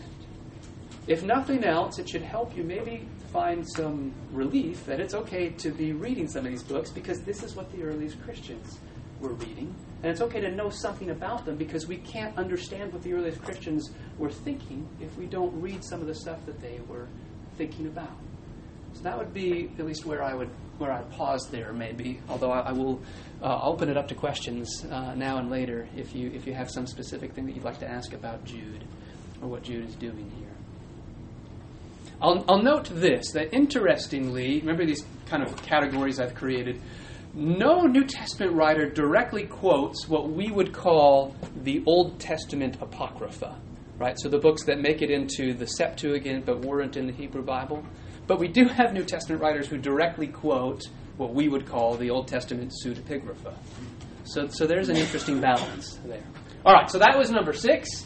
If nothing else, it should help you maybe find some relief that it's okay to be reading some of these books, because this is what the earliest Christians were reading. And it's okay to know something about them, because we can't understand what the earliest Christians were thinking if we don't read some of the stuff that they were thinking about. So that would be at least where I would where I'd pause there, maybe. Although I, I will uh, open it up to questions uh, now and later if you if you have some specific thing that you'd like to ask about Jude or what Jude is doing here. I'll, I'll note this, that interestingly, remember these kind of categories I've created. no New Testament writer directly quotes what we would call the Old Testament Apocrypha, right? So the books that make it into the Septuagint but weren't in the Hebrew Bible. But we do have New Testament writers who directly quote what we would call the Old Testament pseudepigrapha. So, so there's an interesting balance there. All right, so that was number six.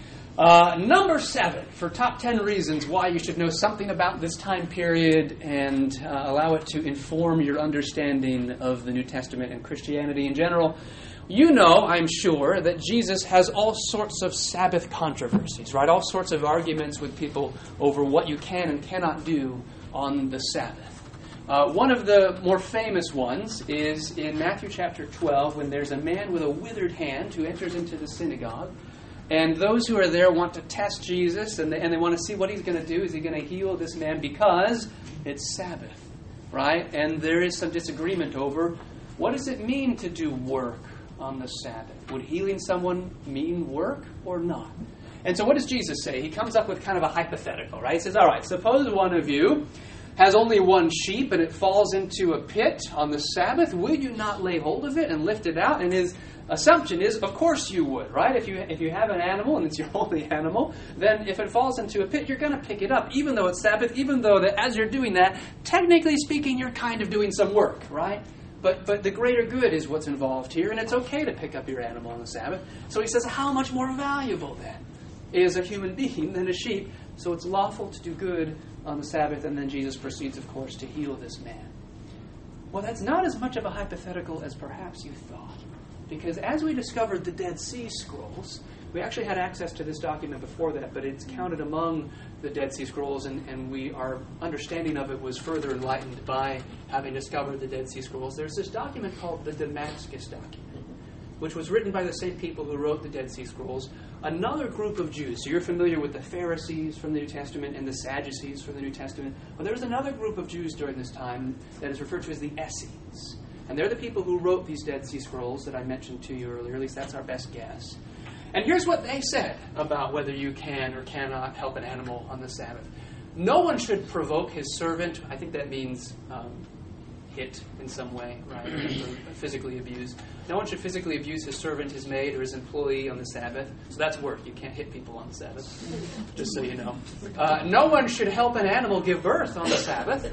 Uh, number seven, for top ten reasons why you should know something about this time period and uh, allow it to inform your understanding of the New Testament and Christianity in general. You know, I'm sure, that Jesus has all sorts of Sabbath controversies, right? All sorts of arguments with people over what you can and cannot do on the Sabbath. Uh, one of the more famous ones is in Matthew chapter twelve, when there's a man with a withered hand who enters into the synagogue. And those who are there want to test Jesus, and they, and they want to see what he's going to do. Is he going to heal this man because it's Sabbath, right? And there is some disagreement over what does it mean to do work on the Sabbath? Would healing someone mean work or not? And so what does Jesus say? He comes up with kind of a hypothetical, right? He says, all right, suppose one of you has only one sheep and it falls into a pit on the Sabbath. Would you not lay hold of it and lift it out? And his assumption is, of course you would, right? If you if you have an animal and it's your only animal, then if it falls into a pit, you're going to pick it up, even though it's Sabbath, even though that as you're doing that, technically speaking, you're kind of doing some work, right? But but the greater good is what's involved here, and it's okay to pick up your animal on the Sabbath. So he says, how much more valuable then is a human being than a sheep? So it's lawful to do good on the Sabbath, and then Jesus proceeds, of course, to heal this man. Well, that's not as much of a hypothetical as perhaps you thought. Because as we discovered the Dead Sea Scrolls, we actually had access to this document before that, but it's counted among the Dead Sea Scrolls, and, and we our understanding of it was further enlightened by having discovered the Dead Sea Scrolls. There's this document called the Damascus document, which was written by the same people who wrote the Dead Sea Scrolls. Another group of Jews. So you're familiar with the Pharisees from the New Testament and the Sadducees from the New Testament. Well, there was another group of Jews during this time that is referred to as the Essenes. And they're the people who wrote these Dead Sea Scrolls that I mentioned to you earlier. At least that's our best guess. And here's what they said about whether you can or cannot help an animal on the Sabbath. No one should provoke his servant. I think that means um, hit in some way, right? Or physically abuse. No one should physically abuse his servant, his maid, or his employee on the Sabbath. So that's work. You can't hit people on the Sabbath, just so you know. Uh, no one should help an animal give birth on the Sabbath.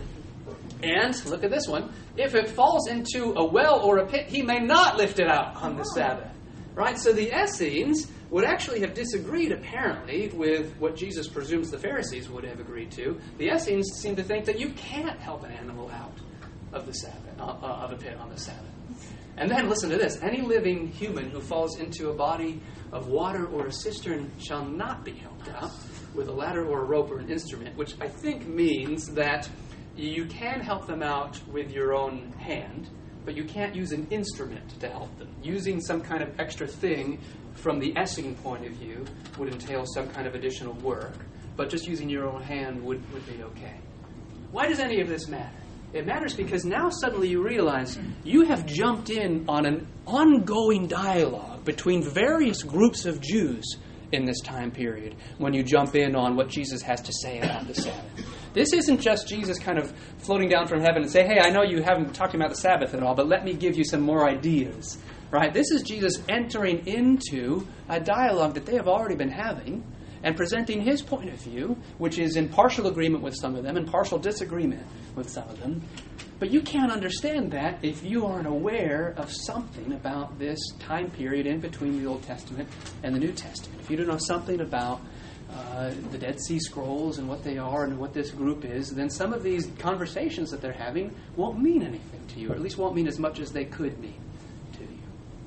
And, look at this one, if it falls into a well or a pit, he may not lift it out on the Sabbath. Right? So the Essenes would actually have disagreed, apparently, with what Jesus presumes the Pharisees would have agreed to. The Essenes seem to think that you can't help an animal out of the Sabbath, uh, of a pit on the Sabbath. And then, listen to this, any living human who falls into a body of water or a cistern shall not be helped out with a ladder or a rope or an instrument, which I think means that you can help them out with your own hand, but you can't use an instrument to help them. Using some kind of extra thing from the Essene point of view would entail some kind of additional work, but just using your own hand would, would be okay. Why does any of this matter? It matters because now suddenly you realize you have jumped in on an ongoing dialogue between various groups of Jews in this time period when you jump in on what Jesus has to say about the Sabbath. This isn't just Jesus kind of floating down from heaven and say, hey, I know you haven't talked about the Sabbath at all, but let me give you some more ideas. Right? This is Jesus entering into a dialogue that they have already been having and presenting his point of view, which is in partial agreement with some of them and partial disagreement with some of them. But you can't understand that if you aren't aware of something about this time period in between the Old Testament and the New Testament. If you don't know something about uh, the Dead Sea Scrolls and what they are and what this group is, then some of these conversations that they're having won't mean anything to you, or at least won't mean as much as they could mean to you.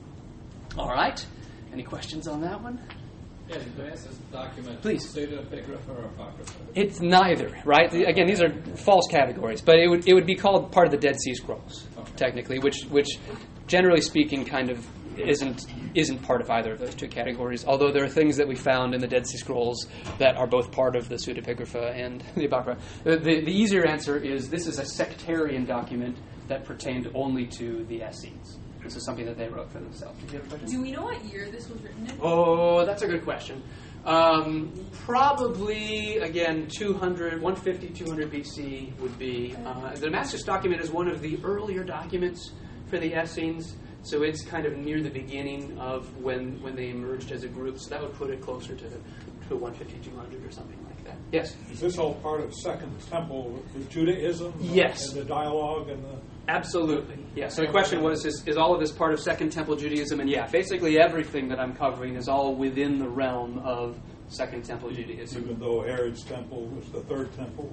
All right. Any questions on that one? Yeah, the Damascus document, please. Pseudepigrapha or apocrypha? It's neither, right? Again, these are false categories, but it would it would be called part of the Dead Sea Scrolls, okay, technically, which which generally speaking kind of isn't isn't part of either of those two categories. Although there are things that we found in the Dead Sea Scrolls that are both part of the pseudepigrapha and the apocrypha. The, the, the easier answer is this is a sectarian document that pertained only to the Essenes. This is something that they wrote for themselves. Did you have a question? Do we know what year this was written in? Oh, that's a good question. Um, probably, again, two hundred, one fifty, two hundred B C would be. Uh, the Damascus document is one of the earlier documents for the Essenes. So it's kind of near the beginning of when, when they emerged as a group. So that would put it closer to the to one fifty, two hundred or something like that. Yes? Is this all part of Second Temple Judaism? Yes. And the dialogue and the... Absolutely. Yeah. So the question was, is, is all of this part of Second Temple Judaism? And yeah, basically everything that I'm covering is all within the realm of Second Temple Judaism. Even though Herod's temple was the third temple?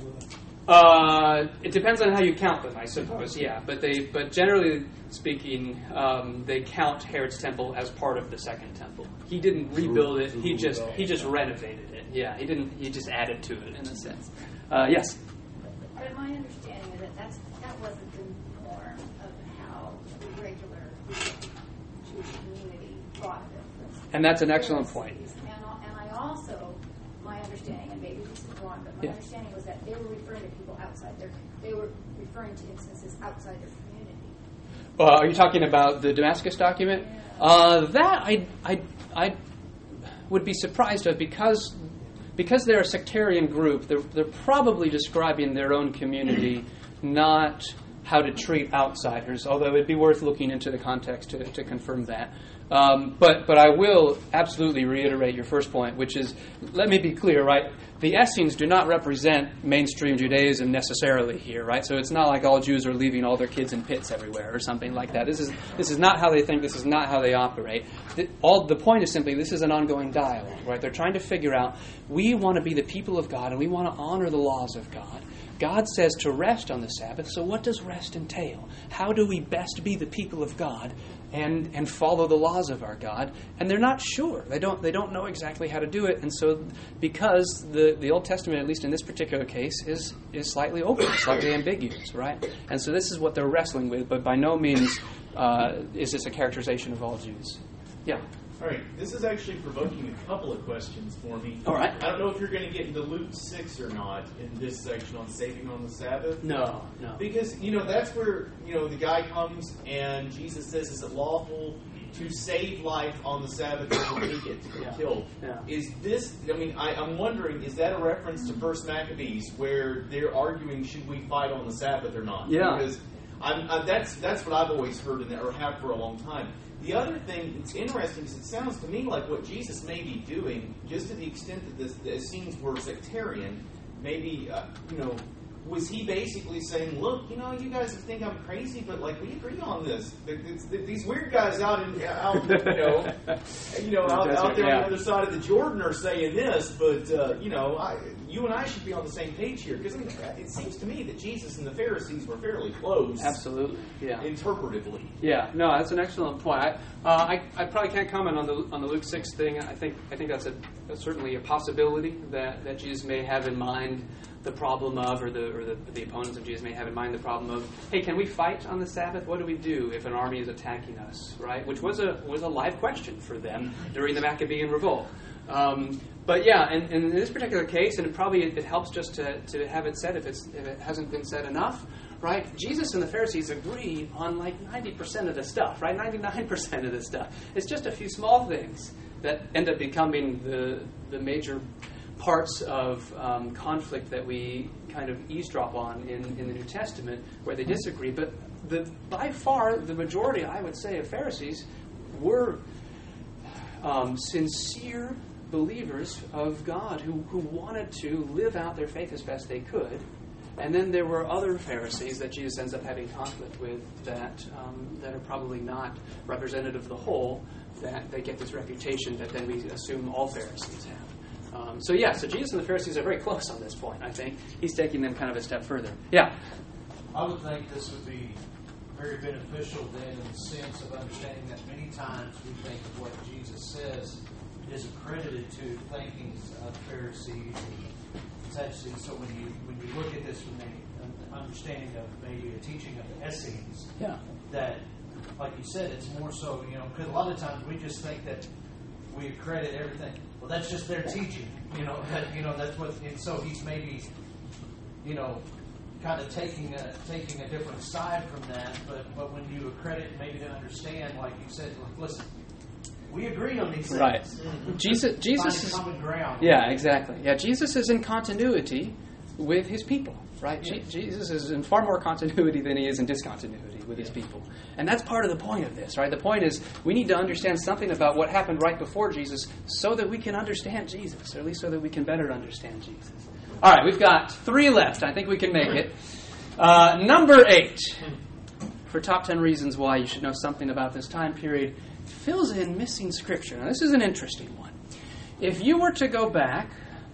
Uh, it depends on how you count them, I suppose. Yeah, but they, but generally speaking, um, they count Herod's temple as part of the Second Temple. He didn't rebuild it; he just he just renovated it. Yeah, he didn't. He just added to it in a sense. Uh, yes. But my understanding is that that's that wasn't the norm of how the regular Jewish community thought of it. And that's an excellent point. And, and I also, my understanding, and maybe this is wrong, but my Yeah. understanding was that they were referring to people outside their, they were referring to instances outside their community. Uh, are you talking about the Damascus document? Yeah. Uh, that I, I, I would be surprised of because because they're a sectarian group. They're, they're probably describing their own community, not how to treat outsiders. Although it'd be worth looking into the context to, to confirm that. Um, but but I will absolutely reiterate your first point, which is, let me be clear, right? The Essenes do not represent mainstream Judaism necessarily here, right? So it's not like all Jews are leaving all their kids in pits everywhere or something like that. This is this is not how they think. This is not how they operate. The, all the point is simply this is an ongoing dialogue, right? They're trying to figure out, we want to be the people of God and we want to honor the laws of God. God says to rest on the Sabbath, so what does rest entail? How do we best be the people of God and and follow the laws of our God? And they're not sure. They don't they don't know exactly how to do it. And so because the, the Old Testament, at least in this particular case, is is slightly open, slightly ambiguous, right? And so this is what they're wrestling with, but by no means uh, is this a characterization of all Jews. Yeah. All right, this is actually provoking a couple of questions for me. All right. I don't know if you're going to get into Luke six or not in this section on saving on the Sabbath. No, no. Because, you know, that's where, you know, the guy comes and Jesus says, is it lawful to save life on the Sabbath or to take it to be Yeah. killed? Yeah. Is this, I mean, I, I'm wondering, is that a reference to First Maccabees where they're arguing, should we fight on the Sabbath or not? Yeah. Because I'm, I, that's, that's what I've always heard in there, or have for a long time. The other thing that's interesting is it sounds to me like what Jesus may be doing, just to the extent that this, the Essenes were sectarian, maybe, uh, you know, was he basically saying, look, you know, you guys think I'm crazy, but, like, we agree on this. These weird guys out, in, out you know, you know out, out there yeah. on the other side of the Jordan are saying this, but, uh, you know, I, you and I should be on the same page here. Because I mean, it seems to me that Jesus and the Pharisees were fairly close. Absolutely, yeah. Interpretively. Yeah, no, that's an excellent point. I, uh, I, I probably can't comment on the on the Luke six thing. I think I think that's a that's certainly a possibility that, that Jesus may have in mind the problem of, or the or the, the opponents of Jesus may have in mind the problem of, hey, can we fight on the Sabbath? What do we do if an army is attacking us? Right, which was a was a live question for them during the Maccabean revolt. Um, but yeah, and, and in this particular case, and it probably it, it helps just to, to have it said if it's if it hasn't been said enough. Right? Jesus and the Pharisees agree on like ninety percent of the stuff, right? ninety-nine percent of the stuff. It's just a few small things that end up becoming the the major parts of um, conflict that we kind of eavesdrop on in, in the New Testament where they disagree. But the by far, the majority, I would say, of Pharisees were um, sincere believers of God who, who wanted to live out their faith as best they could. And then there were other Pharisees that Jesus ends up having conflict with that um, that are probably not representative of the whole, that they get this reputation that then we assume all Pharisees have. Um, so yeah, so Jesus and the Pharisees are very close on this point, I think. He's taking them kind of a step further. Yeah? I would think this would be very beneficial then in the sense of understanding that many times we think of what Jesus says is accredited to thinkings of Pharisees and Sadducees. So when you when you look at this from the understanding of maybe a teaching of the Essenes, yeah. that, like you said, it's more so, you know, because a lot of times we just think that we accredit everything. Well, that's just their teaching, you know. That, you know, that's what. And so he's maybe, you know, kind of taking a taking a different side from that. But but when you accredit, maybe to understand, like you said, like, listen, we agree on these things. Right. Jesus. Jesus is common ground. Yeah, exactly. Yeah, Jesus is in continuity with his people, right? Yeah. Je- Jesus is in far more continuity than he is in discontinuity with his people. And that's part of the point of this, right? The point is we need to understand something about what happened right before Jesus so that we can understand Jesus, or at least so that we can better understand Jesus. All right, we've got three left. I think we can make it. Uh, number eight, for top ten reasons why you should know something about this time period, fills in missing scripture. Now, this is an interesting one. If you were to go back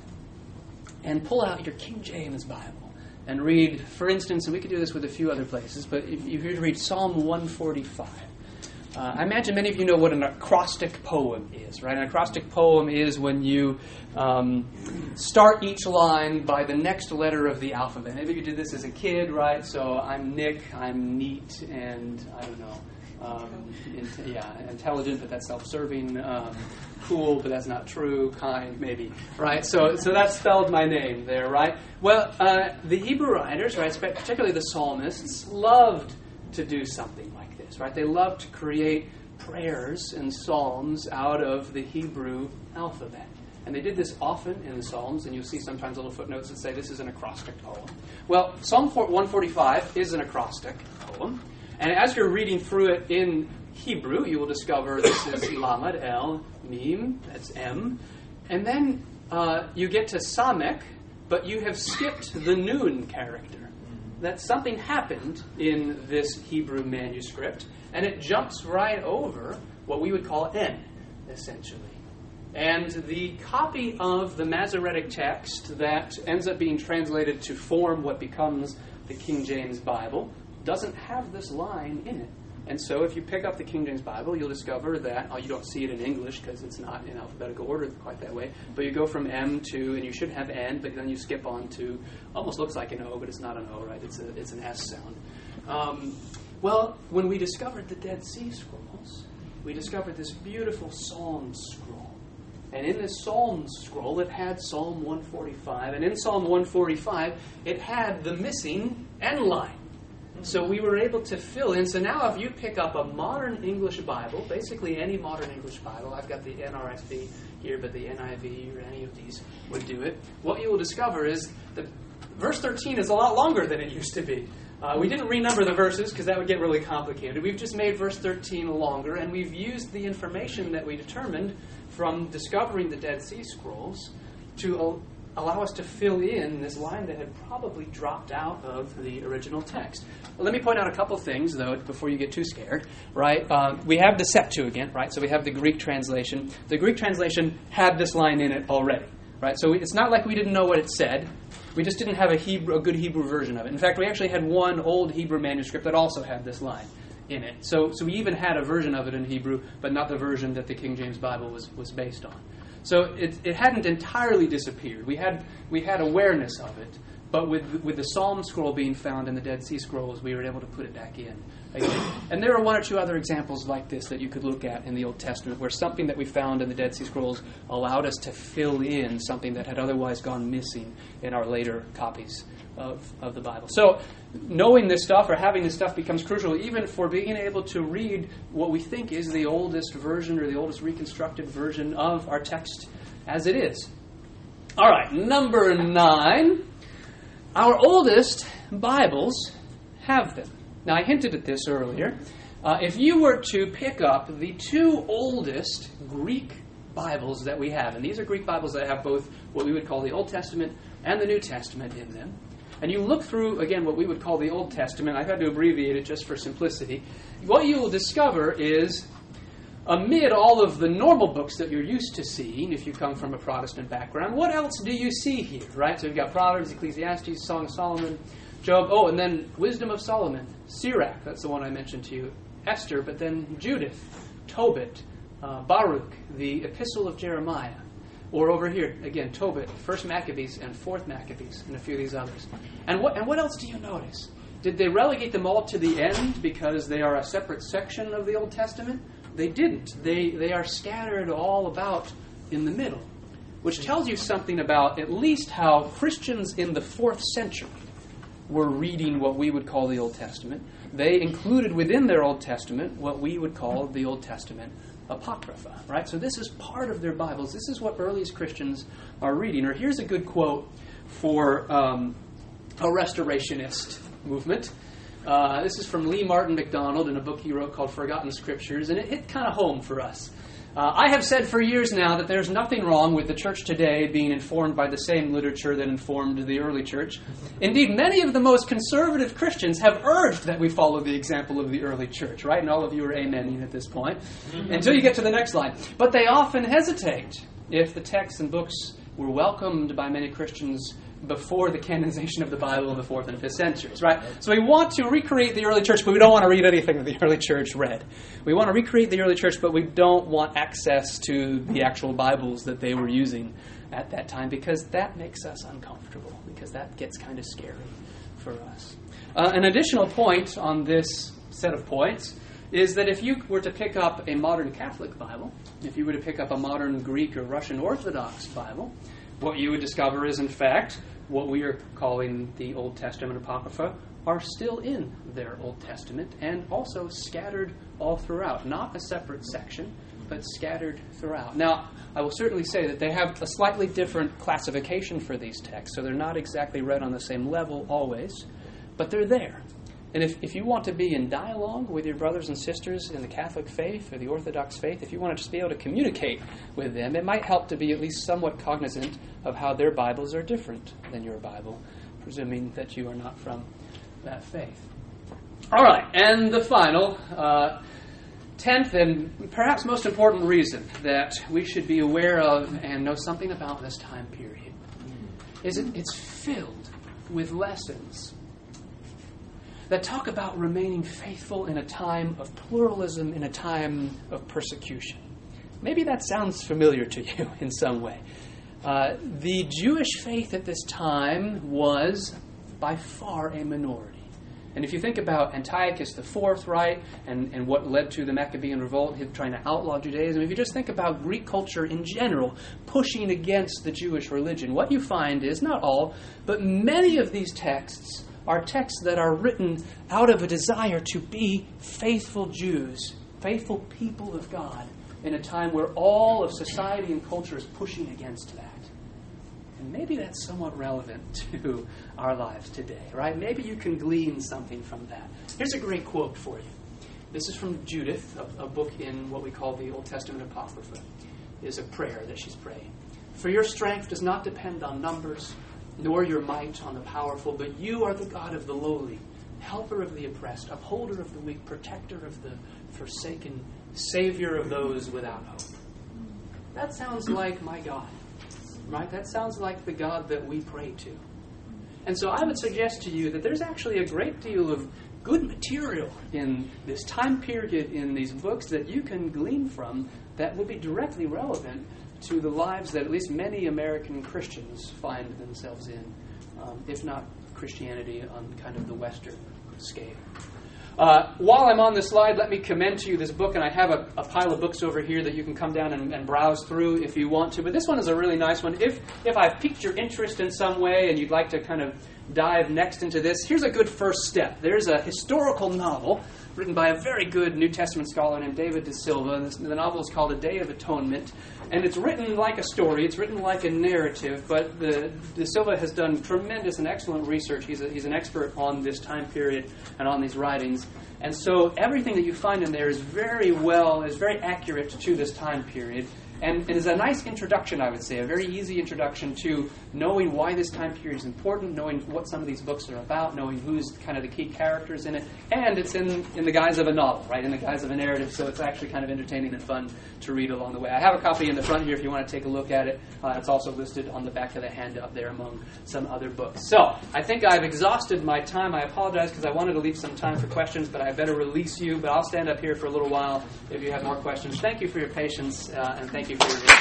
and pull out your King James Bible and read, for instance, and we could do this with a few other places, but if you were to read Psalm one forty-five, uh, I imagine many of you know what an acrostic poem is, right? An acrostic poem is when you um, start each line by the next letter of the alphabet. Maybe you did this as a kid, right? So I'm Nick, I'm neat, and I don't know. Um, in, yeah, intelligent, but that's self-serving. Um, cool, but that's not true. Kind, maybe. Right? So, so that spelled my name there, right? Well, uh, the Hebrew writers, right, particularly the psalmists, loved to do something like this, right? They loved to create prayers and psalms out of the Hebrew alphabet. And they did this often in the Psalms, and you'll see sometimes little footnotes that say this is an acrostic poem. Well, Psalm one forty-five is an acrostic poem. And as you're reading through it in Hebrew, you will discover this is Lamed, El, Mim, that's M. And then uh, you get to Samek, but you have skipped the Nun character. That something happened in this Hebrew manuscript, and it jumps right over what we would call N, essentially. And the copy of the Masoretic text that ends up being translated to form what becomes the King James Bible doesn't have this line in it. And so if you pick up the King James Bible, you'll discover that, oh, you don't see it in English because it's not in alphabetical order quite that way, but you go from M to, and you should have N, but then you skip on to, almost looks like an O, but it's not an O, right? It's a, it's an S sound. Um, well, when we discovered the Dead Sea Scrolls, we discovered this beautiful Psalm scroll. And in this Psalm scroll, it had Psalm one forty-five, and in Psalm one forty-five, it had the missing N line. So we were able to fill in. So now if you pick up a modern English Bible, basically any modern English Bible, I've got the N R S V here, but the N I V or any of these would do it, what you will discover is that verse thirteen is a lot longer than it used to be. Uh, we didn't renumber the verses because that would get really complicated. We've just made verse thirteen longer, and we've used the information that we determined from discovering the Dead Sea Scrolls to allow us to fill in this line that had probably dropped out of the original text. Well, let me point out a couple things, though, before you get too scared. Right? Uh, we have the Septuagint, right? So we have the Greek translation. The Greek translation had this line in it already, right? So it's not like we didn't know what it said. We just didn't have a Hebrew, a good Hebrew version of it. In fact, we actually had one old Hebrew manuscript that also had this line in it. So, so we even had a version of it in Hebrew, but not the version that the King James Bible was, was based on. So it, it hadn't entirely disappeared. We had we had awareness of it, but with with the Psalm scroll being found in the Dead Sea Scrolls, we were able to put it back in again. And there are one or two other examples like this that you could look at in the Old Testament, where something that we found in the Dead Sea Scrolls allowed us to fill in something that had otherwise gone missing in our later copies of, of the Bible. So knowing this stuff or having this stuff becomes crucial even for being able to read what we think is the oldest version or the oldest reconstructed version of our text as it is. All right, number nine. Our oldest Bibles have them. Now, I hinted at this earlier. Uh, if you were to pick up the two oldest Greek Bibles that we have, and these are Greek Bibles that have both what we would call the Old Testament and the New Testament in them, and you look through, again, what we would call the Old Testament, I've had to abbreviate it just for simplicity, what you will discover is, amid all of the normal books that you're used to seeing, if you come from a Protestant background, what else do you see here, right? So you've got Proverbs, Ecclesiastes, Song of Solomon, Job, oh, and then Wisdom of Solomon, Sirach, that's the one I mentioned to you, Esther, but then Judith, Tobit, uh, Baruch, the Epistle of Jeremiah, or over here, again, Tobit, First Maccabees, and Fourth Maccabees, and a few of these others. And what and what else do you notice? Did they relegate them all to the end because they are a separate section of the Old Testament? They didn't. They they are scattered all about in the middle, which tells you something about at least how Christians in the fourth century were reading what we would call the Old Testament. They included within their Old Testament what we would call the Old Testament Apocrypha, right? So this is part of their Bibles. This is what earliest Christians are reading. Or here's a good quote for um, a restorationist movement. Uh, this is from Lee Martin MacDonald in a book he wrote called Forgotten Scriptures, and it hit kind of home for us. Uh, I have said for years now that there's nothing wrong with the church today being informed by the same literature that informed the early church. Indeed, many of the most conservative Christians have urged that we follow the example of the early church, right? And all of you are amening at this point, mm-hmm. until you get to the next line. But they often hesitate if the texts and books were welcomed by many Christians before the canonization of the Bible in the fourth and fifth centuries, right? So we want to recreate the early church, but we don't want to read anything that the early church read. We want to recreate the early church, but we don't want access to the actual Bibles that they were using at that time, because that makes us uncomfortable, because that gets kind of scary for us. Uh, an additional point on this set of points is that if you were to pick up a modern Catholic Bible, if you were to pick up a modern Greek or Russian Orthodox Bible, what you would discover is, in fact, what we are calling the Old Testament Apocrypha are still in their Old Testament and also scattered all throughout. Not a separate section, but scattered throughout. Now, I will certainly say that they have a slightly different classification for these texts, so they're not exactly read on the same level always, but they're there. And if, if you want to be in dialogue with your brothers and sisters in the Catholic faith or the Orthodox faith, if you want to just be able to communicate with them, it might help to be at least somewhat cognizant of how their Bibles are different than your Bible, presuming that you are not from that faith. All right, and the final, uh, tenth and perhaps most important reason that we should be aware of and know something about this time period is it, it's filled with lessons that talk about remaining faithful in a time of pluralism, in a time of persecution. Maybe that sounds familiar to you in some way. Uh, the Jewish faith at this time was by far a minority. And if you think about Antiochus the Fourth, right, and, and what led to the Maccabean revolt, him trying to outlaw Judaism, if you just think about Greek culture in general pushing against the Jewish religion, what you find is, not all, but many of these texts are texts that are written out of a desire to be faithful Jews, faithful people of God, in a time where all of society and culture is pushing against that. And maybe that's somewhat relevant to our lives today, right? Maybe you can glean something from that. Here's a great quote for you. This is from Judith, a, a book in what we call the Old Testament Apocrypha. It is a prayer that she's praying. For your strength does not depend on numbers, nor your might on the powerful, but you are the God of the lowly, helper of the oppressed, upholder of the weak, protector of the forsaken, savior of those without hope. That sounds like my God, right? That sounds like the God that we pray to. And so I would suggest to you that there's actually a great deal of good material in this time period, in these books, that you can glean from that would be directly relevant to the lives that at least many American Christians find themselves in, um, if not Christianity on kind of the Western scale. Uh, while I'm on this slide, let me commend to you this book, and I have a, a pile of books over here that you can come down and, and browse through if you want to. But this one is a really nice one. If if I've piqued your interest in some way and you'd like to kind of dive next into this, here's a good first step. There's a historical novel written by a very good New Testament scholar named David De Silva. This, the novel is called A Day of Atonement. And it's written like a story. It's written like a narrative. But the, De Silva has done tremendous and excellent research. He's, a, he's an expert on this time period and on these writings. And so everything that you find in there is very well, is very accurate to this time period. And it is a nice introduction, I would say, a very easy introduction to knowing why this time period is important, knowing what some of these books are about, knowing who's kind of the key characters in it. And it's in, in the guise of a novel, right, in the guise of a narrative, so it's actually kind of entertaining and fun to read along the way. I have a copy in the front here if you want to take a look at it. Uh, it's also listed on the back of the handout there among some other books. So I think I've exhausted my time. I apologize because I wanted to leave some time for questions, but I better release you. But I'll stand up here for a little while if you have more questions. Thank you for your patience, uh, and thank you for your